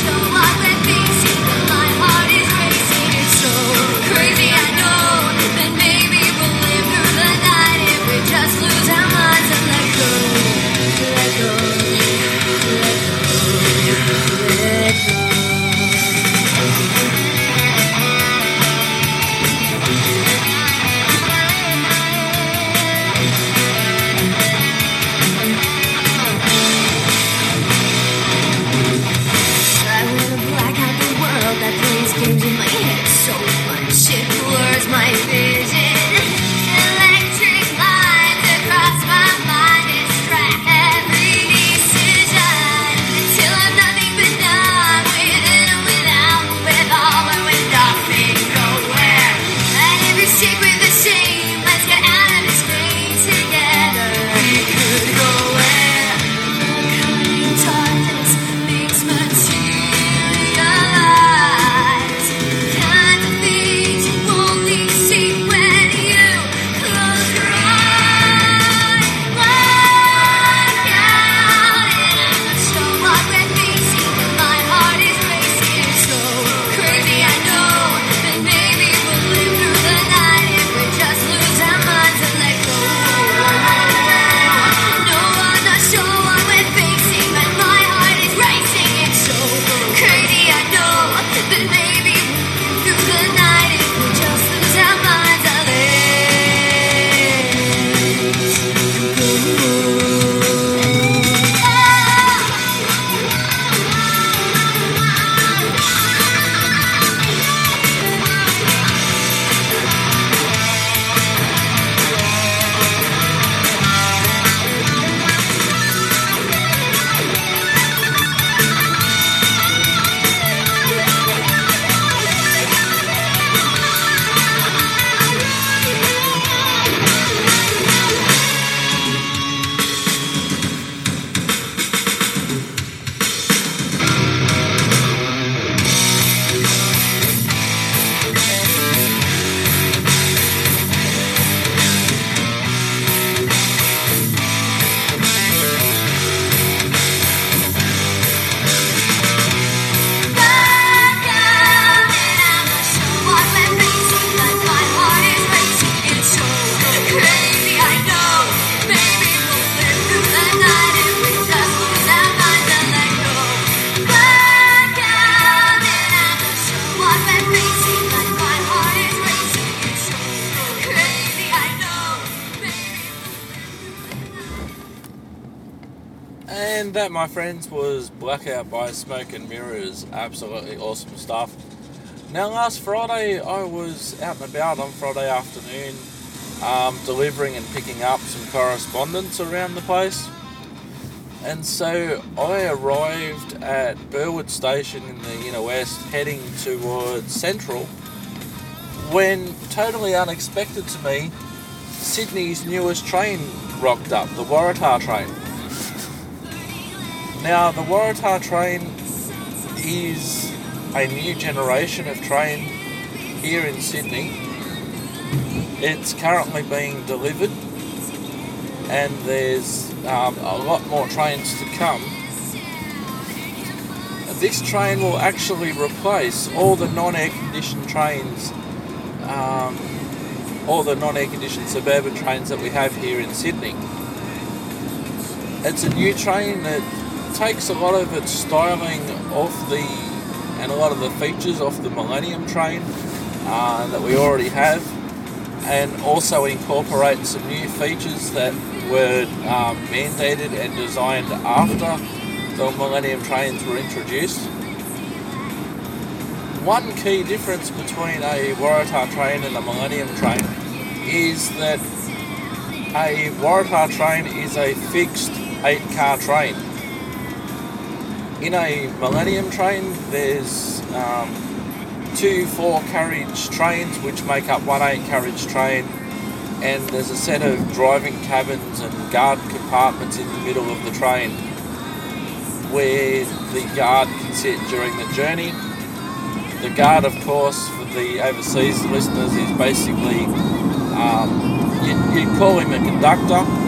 And that, my friends, was Blackout by Smoke and Mirrors. Absolutely awesome stuff. Now, last Friday, I was out and about on Friday afternoon, delivering and picking up some correspondence around the place. And so I arrived at Burwood Station in the inner west, heading towards Central, when, totally unexpected to me, Sydney's newest train rocked up, the Waratah train. Now, the Waratah train is a new generation of train here in Sydney. It's currently being delivered, and there's a lot more trains to come. This train will actually replace all the non-air conditioned trains, all the non-air conditioned suburban trains that we have here in Sydney. It's a new train that takes a lot of its styling and a lot of the features off the Millennium train that we already have, and also incorporates some new features that were mandated and designed after the Millennium trains were introduced. One key difference between a Waratah train and a Millennium train is that a Waratah train is a fixed 8-car train. In a Millennium train, there's 2 4-carriage trains which make up one 8-carriage train, and there's a set of driving cabins and guard compartments in the middle of the train where the guard can sit during the journey. The guard, of course, for the overseas listeners, is basically, you'd call him a conductor,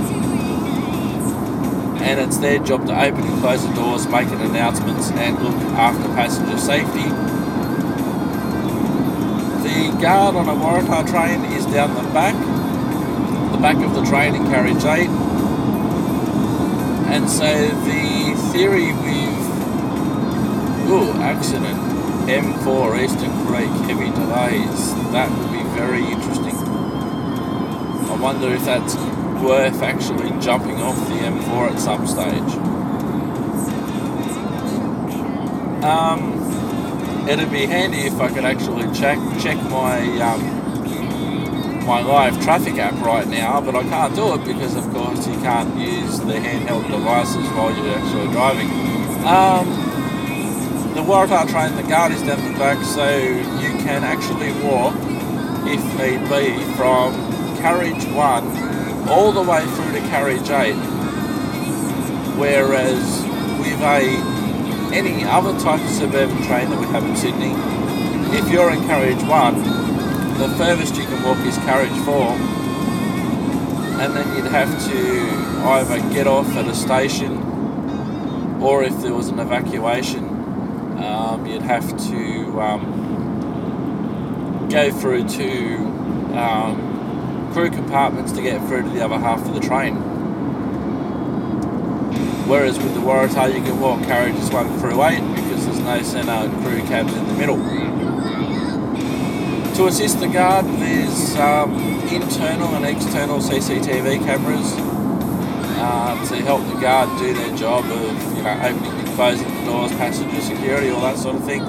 and it's their job to open and close the doors, making announcements and look after passenger safety. The guard on a Waratah train is down the back of the train in carriage 8. And so the theory with accident, M4 Eastern Creek, heavy delays, that would be very interesting. I wonder if that's worth actually jumping off the M4 at some stage. It'd be handy if I could actually check my my live traffic app right now, but I can't do it because, of course, you can't use the handheld devices while you're actually driving. The Waratah train, the guard is down the back, so you can actually walk, if need be, from carriage 1 all the way through to carriage 8, whereas with any other type of suburban train that we have in Sydney, if you're in carriage 1, the furthest you can walk is carriage 4, and then you'd have to either get off at a station, or if there was an evacuation, you'd have to go through to crew compartments to get through to the other half of the train. Whereas with the Waratah, you can walk carriages 1 through 8 because there's no centre crew cabs in the middle. To assist the guard, there's internal and external CCTV cameras to help the guard do their job of, opening and closing the doors, passenger security, all that sort of thing.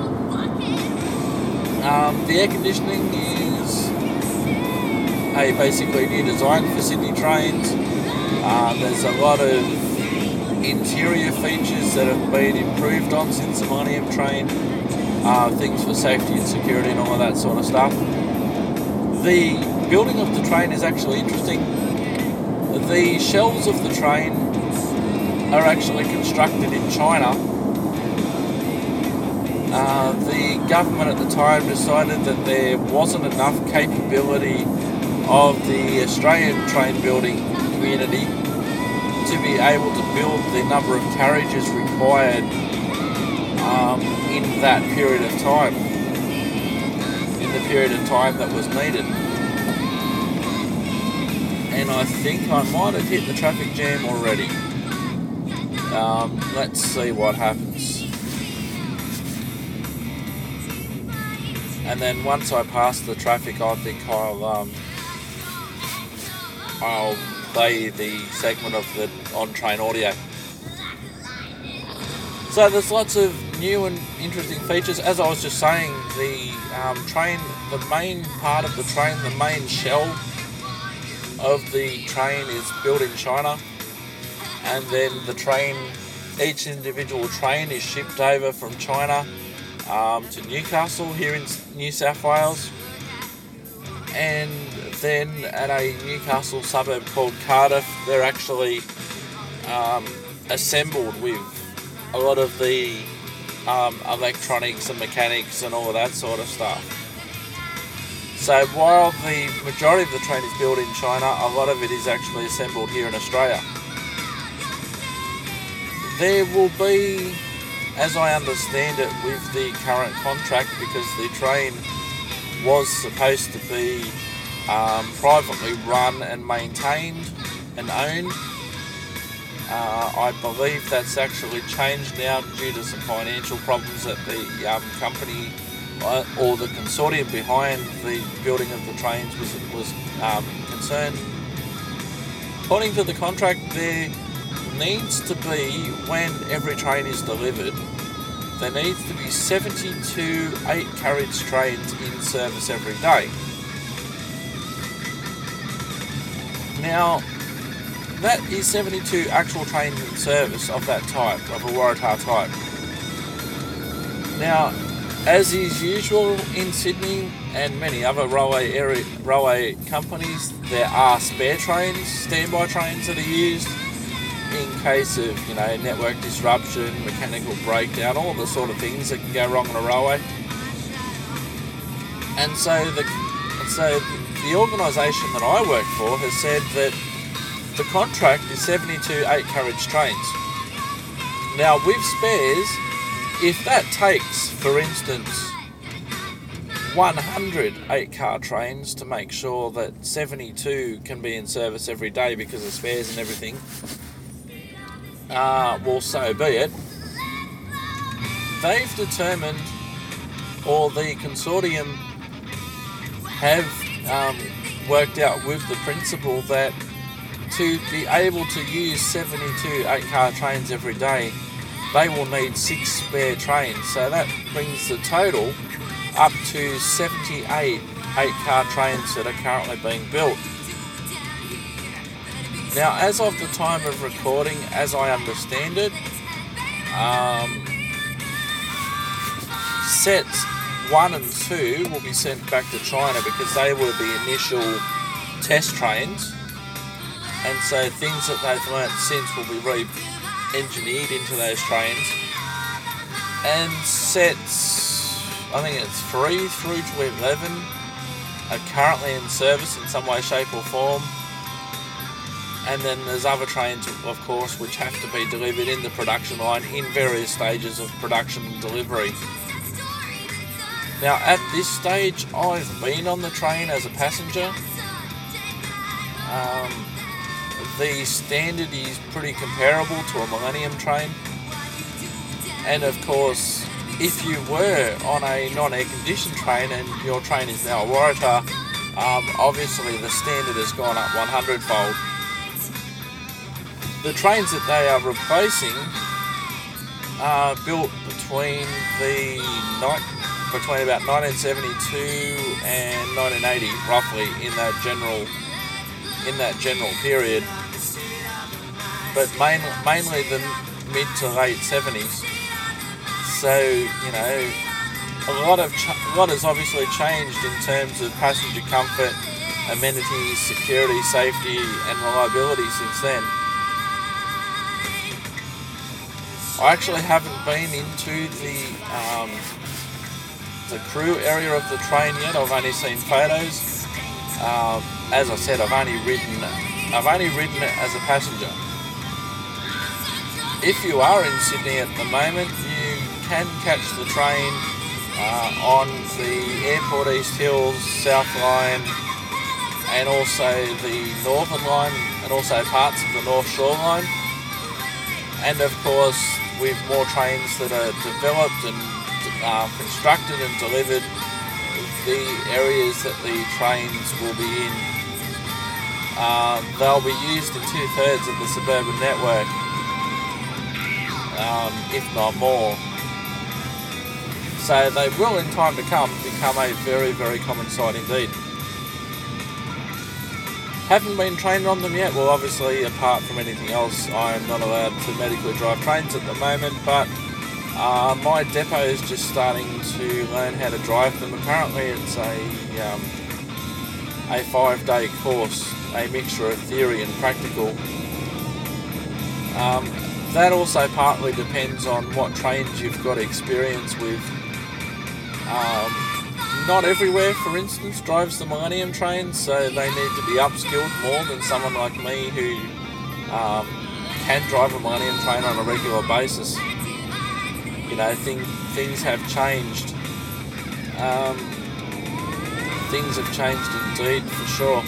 The air conditioning is a basically new design for Sydney trains. There's a lot of interior features that have been improved on since the Millennium train, things for safety and security and all of that sort of stuff. The building of the train is actually interesting. The shells of the train are actually constructed in China. The government at the time decided that there wasn't enough capability of the Australian train building community to be able to build the number of carriages required in that period of time, in the period of time that was needed. And I think I might have hit the traffic jam already. Let's see what happens. And then once I pass the traffic, I think I'll play the segment of the on-train audio. So there's lots of new and interesting features. As I was just saying, the train, the main part of the train, the main shell of the train is built in China, and then the train, each individual train is shipped over from China to Newcastle here in New South Wales, and then at a Newcastle suburb called Cardiff, they're actually assembled with a lot of the electronics and mechanics and all of that sort of stuff. So while the majority of the train is built in China, a lot of it is actually assembled here in Australia. There will be, as I understand it, with the current contract, because the train was supposed to be privately run and maintained and owned. I believe that's actually changed now due to some financial problems that the company or the consortium behind the building of the trains was concerned. According to the contract, there needs to be, when every train is delivered, there needs to be 72 8-carriage trains in service every day. Now, that is 72 actual trains in service of that type, of a Waratah type. Now, as is usual in Sydney and many other railway companies, there are spare trains, standby trains that are used in case of, network disruption, mechanical breakdown, all the sort of things that can go wrong on a railway. And so the organisation that I work for has said that the contract is 72 8-carriage trains. Now, with spares, if that takes, for instance, 100 8-car trains to make sure that 72 can be in service every day because of spares and everything, well, so be it. They've determined, or the consortium have worked out with the principle that to be able to use 72 8-car trains every day, they will need 6 spare trains. So that brings the total up to 78 8-car trains that are currently being built. Now, as of the time of recording, as I understand it, sets 1 and 2 will be sent back to China because they were the initial test trains. And so things that they've learnt since will be re-engineered into those trains. And sets, I think it's 3 through to 11 are currently in service in some way, shape or form. And then there's other trains, of course, which have to be delivered in the production line in various stages of production and delivery. Now, at this stage, I've been on the train as a passenger. The standard is pretty comparable to a Millennium train. And of course, if you were on a non-air conditioned train and your train is now a Waratah, obviously the standard has gone up 100-fold. The trains that they are replacing are built between about 1972 and 1980, roughly in that general period. But mainly the mid to late 70s. So a lot has obviously changed in terms of passenger comfort, amenities, security, safety, and reliability since then. I actually haven't been into the crew area of the train yet. I've only seen photos. As I said, I've only ridden it as a passenger. If you are in Sydney at the moment, you can catch the train on the Airport East Hills South Line and also the Northern Line and also parts of the North Shore Line. And of course, with more trains that are developed and constructed and delivered, the areas that the trains will be in, they'll be used in 2/3 of the suburban network. if not more. So they will, in time to come, become a very, very common sight indeed. Haven't been trained on them yet. Well, obviously, apart from anything else, I'm not allowed to medically drive trains at the moment, but my depot is just starting to learn how to drive them. Apparently, it's a 5-day course, a mixture of theory and practical. That also partly depends on what trains you've got experience with. Not everywhere, for instance, drives the Millennium train, so they need to be upskilled more than someone like me who can drive a Millennium train on a regular basis. You know, things have changed. Things have changed indeed, for sure.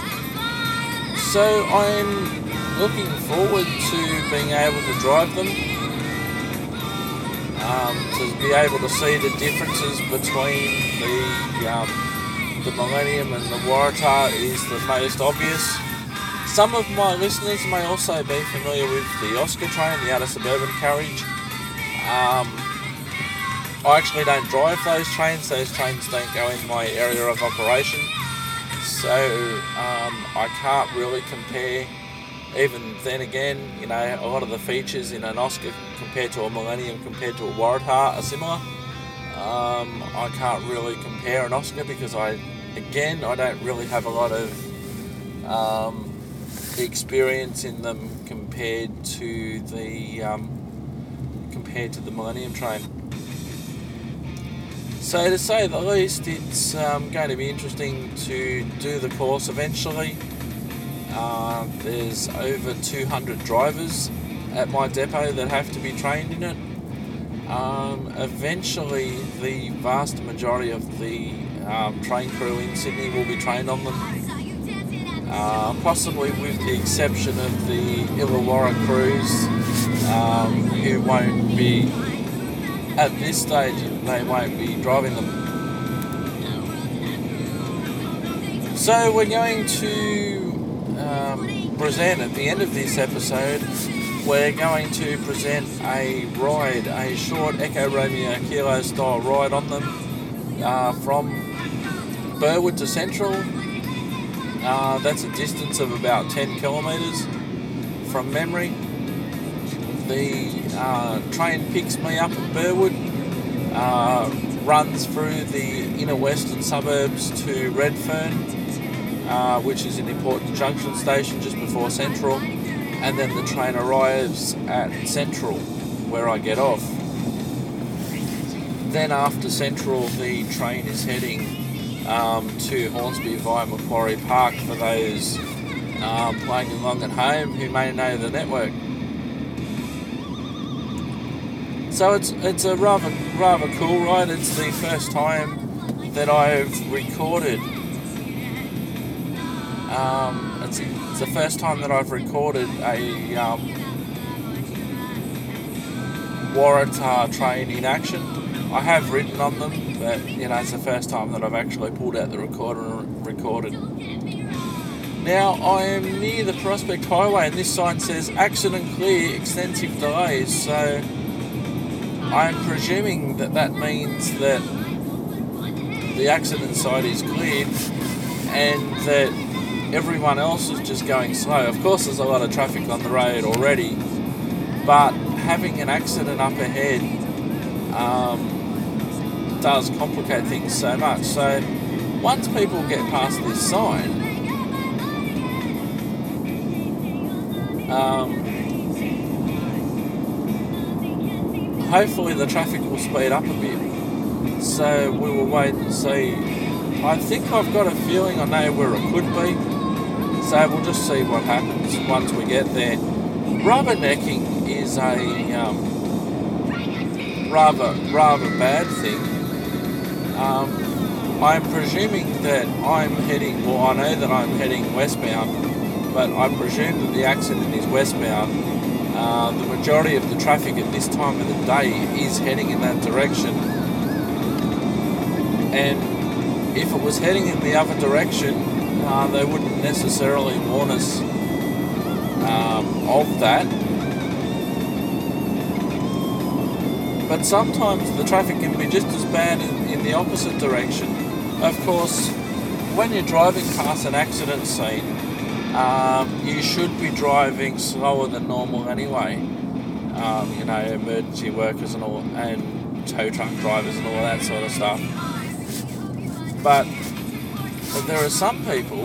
So I'm looking forward to being able to drive them. To be able to see the differences between the Millennium and the Waratah is the most obvious. Some of my listeners may also be familiar with the Oscar train, the outer suburban carriage. I actually don't drive those trains don't go in my area of operation, so I can't really compare. Even then again, you know, a lot of the features in an Oscar compared to a Millennium compared to a Waratah are similar. I can't really compare an Oscar because I don't really have a lot of experience in them compared to the Millennium train. So to say the least, it's going to be interesting to do the course eventually. There's over 200 drivers at my depot that have to be trained in it. Eventually, the vast majority of the train crew in Sydney will be trained on them, possibly with the exception of the Illawarra crews, who won't be, at this stage, they won't be driving them. So we're going to present at the end of this episode, we're going to present a ride, a short Echo Romeo Kilo style ride on them from Burwood to Central. That's a distance of about 10 kilometres from memory. The train picks me up at Burwood, runs through the inner western suburbs to Redfern, which is an important junction station just before Central, and then the train arrives at Central where I get off. Then after Central, the train is heading to Hornsby via Macquarie Park for those playing along at home who may know the network. So it's a rather cool ride. It's the first time that I've recorded. It's the first time that I've recorded a Waratah train in action. I have ridden on them, but it's the first time that I've actually pulled out the recorder and recorded. Now I am near the Prospect Highway, and this sign says accident clear, extensive delays. So I'm presuming that means that the accident site is cleared and that everyone else is just going slow. Of course, there's a lot of traffic on the road already, but having an accident up ahead does complicate things so much. So once people get past this sign, hopefully the traffic will speed up a bit. So we will wait and see. I think I've got a feeling I know where it could be. So we'll just see what happens once we get there. Rubbernecking is a rather bad thing. I'm presuming that I know that I'm heading westbound, but I presume that the accident is westbound. The majority of the traffic at this time of the day is heading in that direction. And if it was heading in the other direction, they wouldn't necessarily warn us of that. But sometimes the traffic can be just as bad in the opposite direction. Of course, when you're driving past an accident scene, you should be driving slower than normal anyway. Emergency workers and tow truck drivers and all that sort of stuff. But there are some people,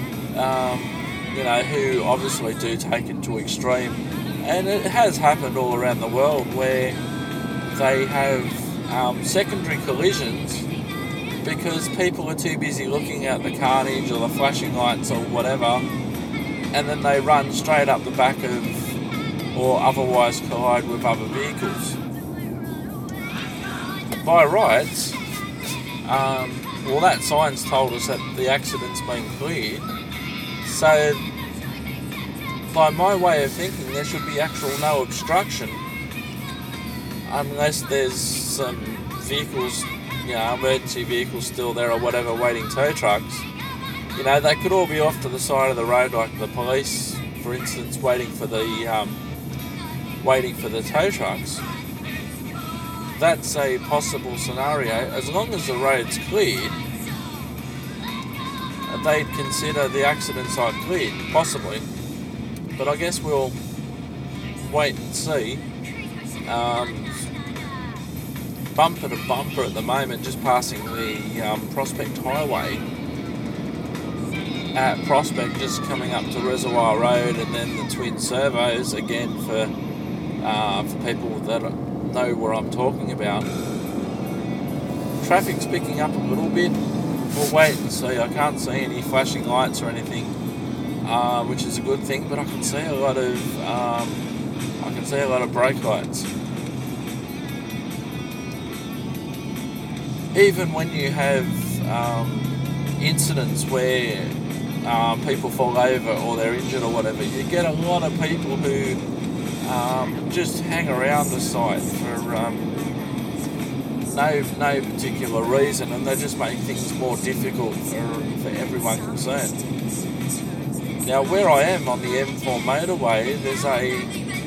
who obviously do take it to extreme, and it has happened all around the world where they have secondary collisions because people are too busy looking at the carnage or the flashing lights or whatever, and then they run straight up the back of or otherwise collide with other vehicles. By rights, that sign's told us that the accident's been cleared, so by my way of thinking there should be no obstruction unless there's some vehicles, emergency vehicles still there or whatever waiting tow trucks. They could all be off to the side of the road, like the police, for instance, waiting for the tow trucks. That's a possible scenario. As long as the road's cleared, they'd consider the accident site cleared, possibly. But I guess we'll wait and see. Bumper to bumper at the moment, just passing the Prospect Highway. At Prospect, just coming up to Reservoir Road, and then the Twin Servos again for people that know where I'm talking about. Traffic's picking up a little bit. We'll wait and see. I can't see any flashing lights or anything, which is a good thing. But I can see a lot of brake lights. Even when you have incidents where people fall over or they're injured or whatever, you get a lot of people who just hang around the site for no particular reason, and they just make things more difficult for everyone concerned. Now, where I am on the M4 motorway, there's a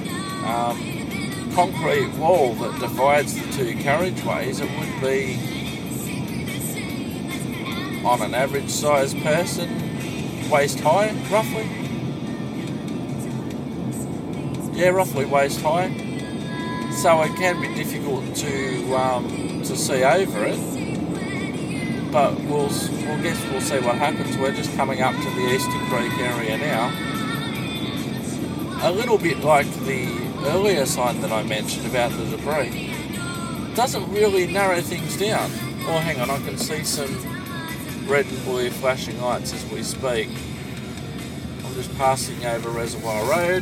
concrete wall that divides the two carriageways. It would be, on an average sized person, waist high, roughly. Yeah, roughly waist high. So it can be difficult to see over it. But we'll see what happens. We're just coming up to the Eastern Creek area now. A little bit like the earlier sign that I mentioned about the debris. Doesn't really narrow things down. Oh, hang on, I can see some red and blue flashing lights as we speak. I'm just passing over Reservoir Road.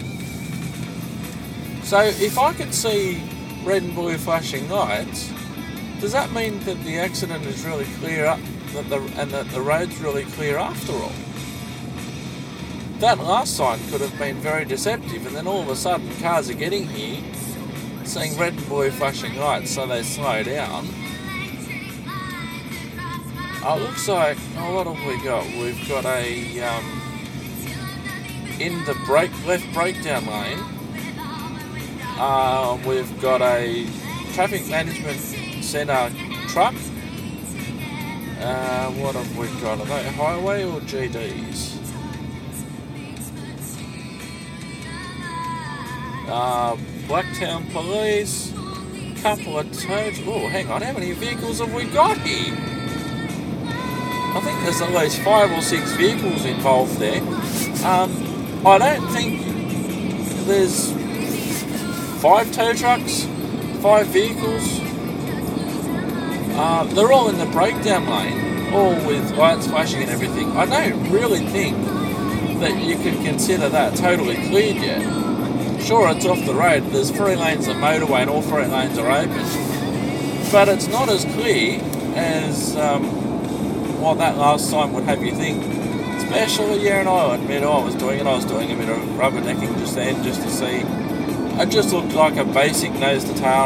So if I can see red and blue flashing lights, does that mean that the accident is really clear up, and that the road's really clear after all? That last sign could have been very deceptive, and then all of a sudden cars are getting here, seeing red and blue flashing lights, so they slow down. It looks like, what have we got? We've got in the left breakdown lane, we've got a traffic management centre truck. What have we got? Are they highway or GDs? Blacktown Police, couple of tows. Oh, hang on, how many vehicles have we got here? I think there's at least 5 or 6 vehicles involved there. I don't think there's 5 tow trucks, 5 vehicles. They're all in the breakdown lane, all with lights flashing and everything. I don't really think that you could consider that totally cleared yet. Sure, it's off the road. There's 3 lanes of motorway and all 3 lanes are open. But it's not as clear as what that last sign would have you think. Especially, and I'll admit I was doing a bit of rubbernecking just then, just to see. It just looked like a basic nose to tail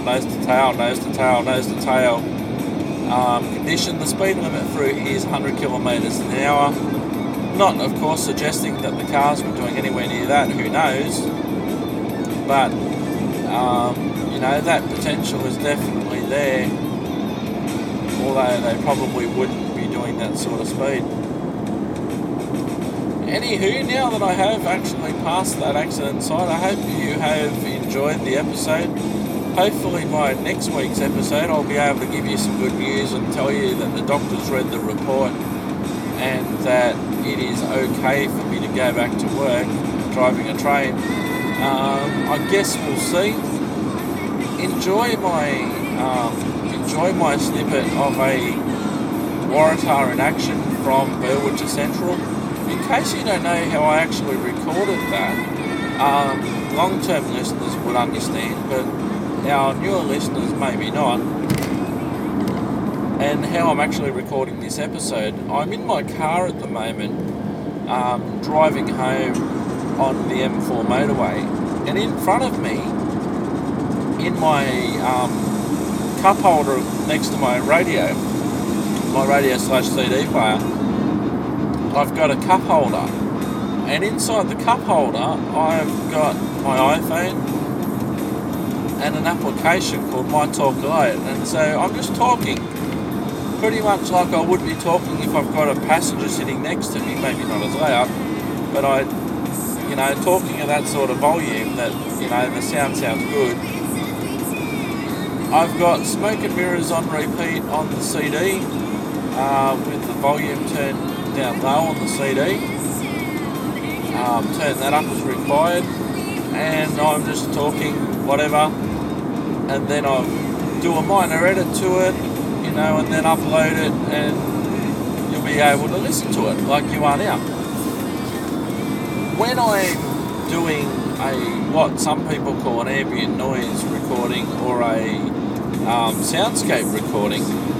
condition. The speed limit through here is 100 kilometres an hour. Not, of course, suggesting that the cars were doing anywhere near that, who knows. But That potential is definitely there, although they probably wouldn't be doing that sort of speed. Anywho, now that I have actually passed that accident site, I hope you have enjoyed the episode. Hopefully by next week's episode I'll be able to give you some good news and tell you that the doctor's read the report and that it is okay for me to go back to work driving a train. I guess we'll see. Enjoy my snippet of a Waratah in action from Burwood Central. In case you don't know how I actually recorded that, long-term listeners would understand, but our newer listeners maybe not. And how I'm actually recording this episode, I'm in my car at the moment, driving home on the M4 motorway, and in front of me, in my cup holder next to my radio /CD player, I've got a cup holder, and inside the cup holder I've got my iPhone and an application called My Talk Lite, and so I'm just talking pretty much like I would be talking if I've got a passenger sitting next to me, maybe not as loud, but talking at that sort of volume that, the sound sounds good. I've got Smoke and Mirrors on repeat on the CD, with the volume turned down low on the CD. Turn that up as required, and I'm just talking whatever, and then I'll do a minor edit to it, and then upload it, and you'll be able to listen to it like you are now. When I'm doing what some people call an ambient noise recording or a soundscape recording,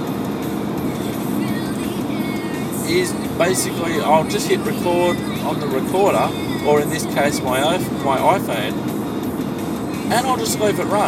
is basically I'll just hit record on the recorder, or in this case my iPhone, and I'll just leave it run.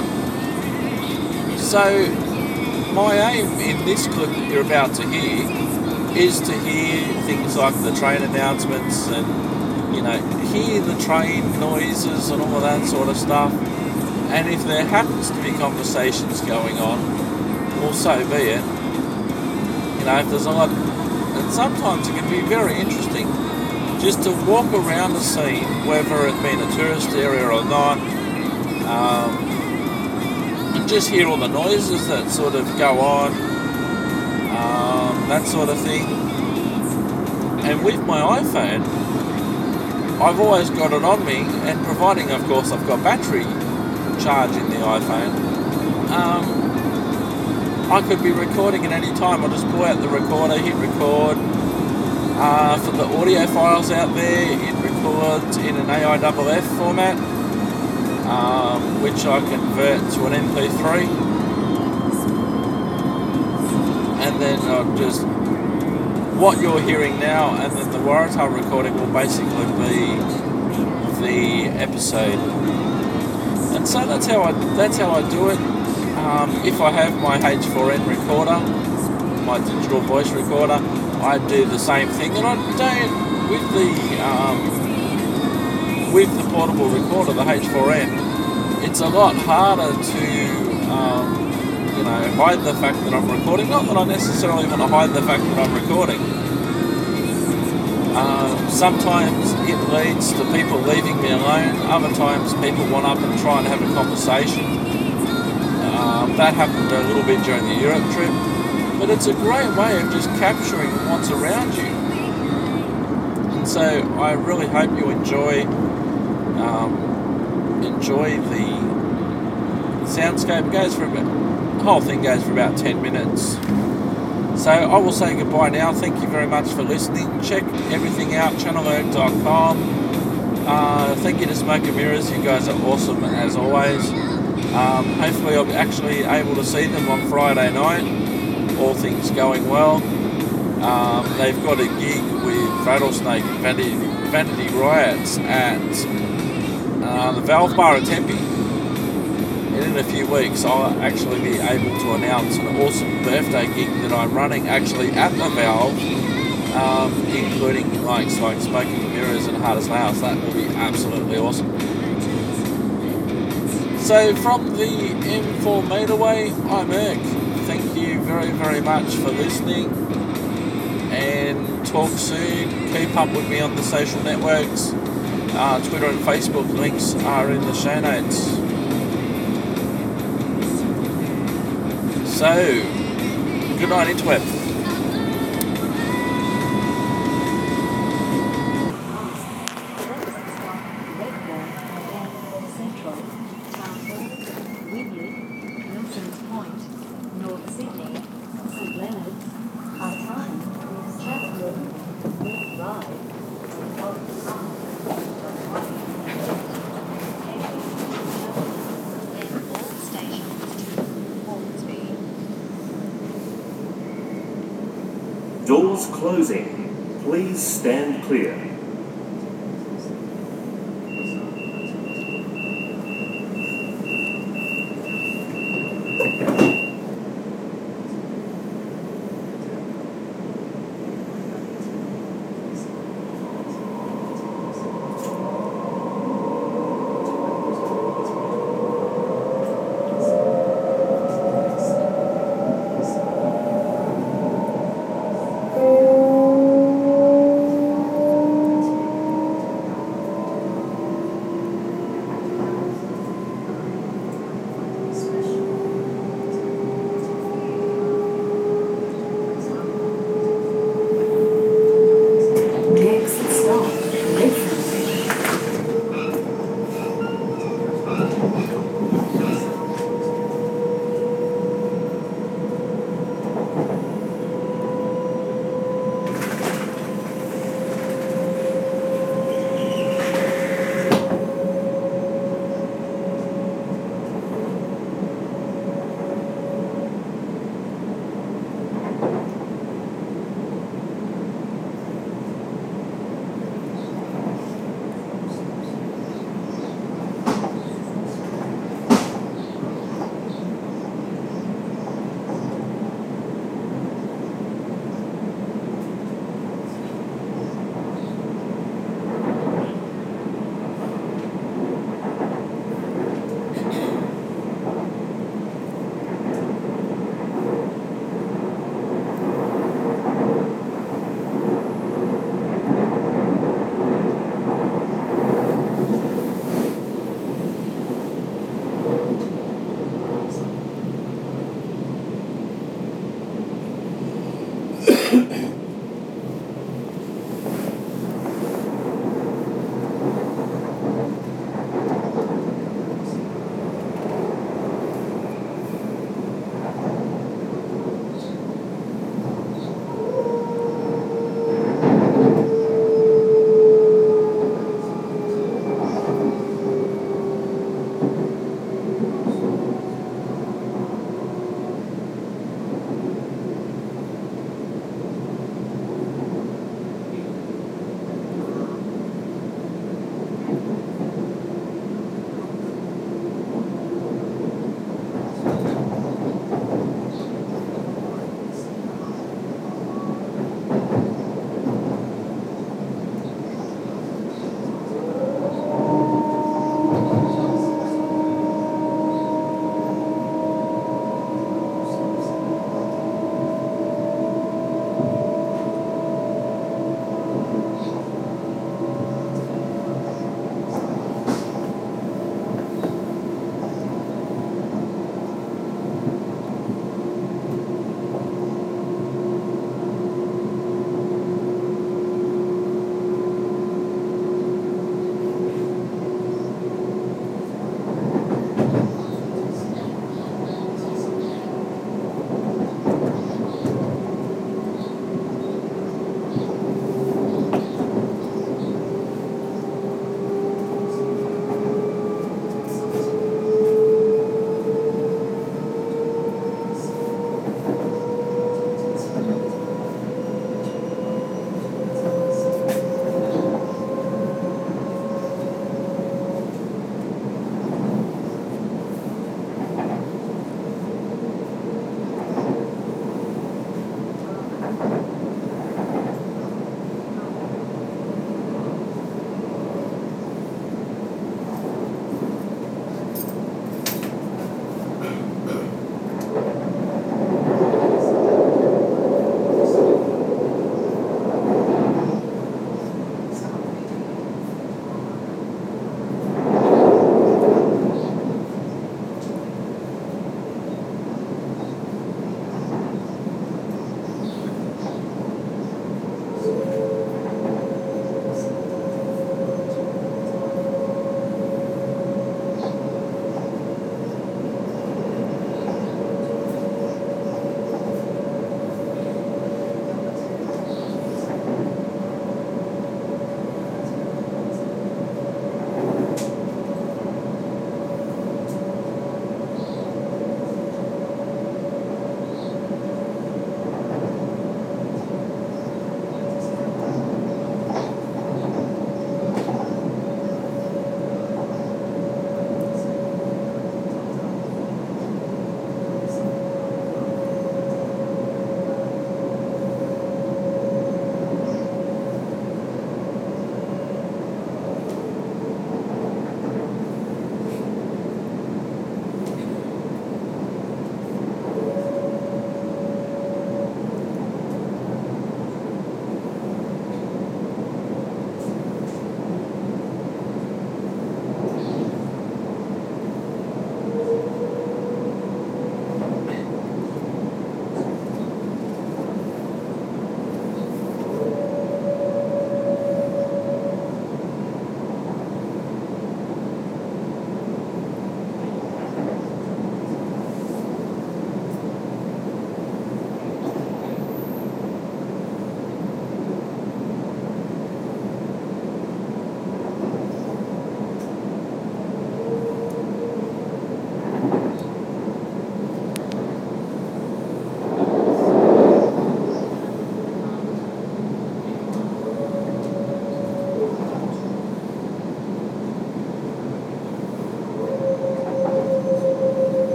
So my aim in this clip that you're about to hear is to hear things like the train announcements and hear the train noises and all of that sort of stuff. And if there happens to be conversations going on, well, so be it. If there's a lot, and sometimes it can be very interesting just to walk around the scene, whether it be in a tourist area or not, and just hear all the noises that sort of go on, that sort of thing. And with my iPhone, I've always got it on me, and providing, of course, I've got battery charge in the iPhone, I could be recording at any time. I'll just pull out the recorder, hit record. For the audio files out there, it records in an AIFF format, which I convert to an MP3, and then I'll just what you're hearing now, and then the Waratah recording will basically be the episode. And so that's how I do it. If I have my H4n recorder, my digital voice recorder, I do the same thing, and I don't with the portable recorder, the H4n. It's a lot harder to hide the fact that I'm recording. Not that I necessarily want to hide the fact that I'm recording. Sometimes it leads to people leaving me alone. Other times people want up and try and have a conversation. That happened a little bit during the Europe trip. But it's a great way of just capturing what's around you. And so I really hope you enjoy the soundscape. The whole thing goes for about 10 minutes. So I will say goodbye now. Thank you very much for listening. Check everything out, channelerg.com. Thank you to Smoke and Mirrors. You guys are awesome as always. Hopefully I'll be actually able to see them on Friday night. All things going well. They've got a gig with Rattlesnake and Vanity Riots at the Valve Bar at Tempe. And in a few weeks I'll actually be able to announce an awesome birthday gig that I'm running actually at the Valve, including like Smoking Mirrors and Hard as Nails. That will be absolutely awesome. So from the M4 Meterway, I'm Erk. Thank you very, very much for listening, and talk soon. Keep up with me on the social networks. Twitter and Facebook links are in the show notes. So, good night, Interweb. Doors closing. Please stand clear.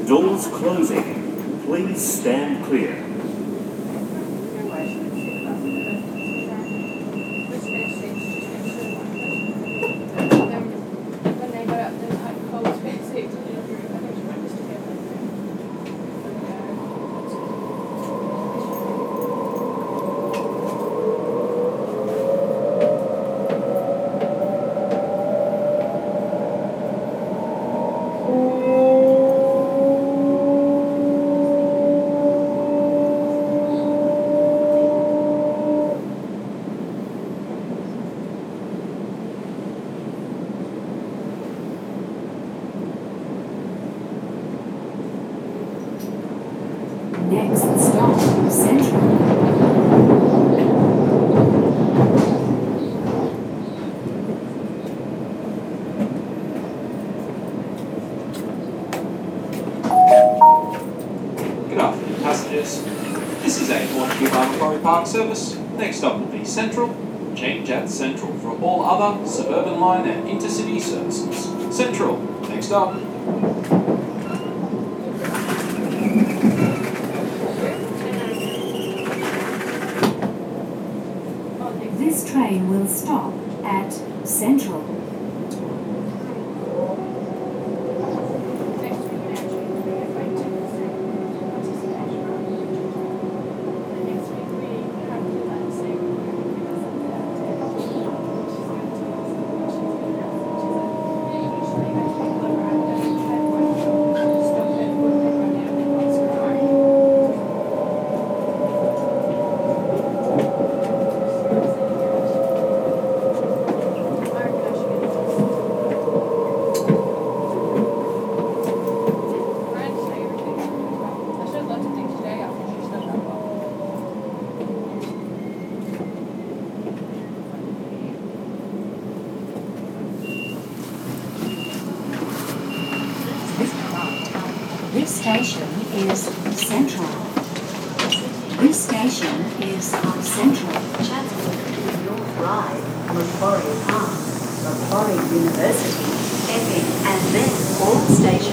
Doors closing. Please stand clear. Next stop, Central. Good afternoon, passengers. This is a Hornsby Bar Macquarie Park service. Next stop will be Central. Change at Central for all other suburban line and intercity services. Central, next up. This train will stop at Central. This station is Central. This station is Central. Chatswood, North Ryde, Macquarie Park, Macquarie University, Epping, and then all stations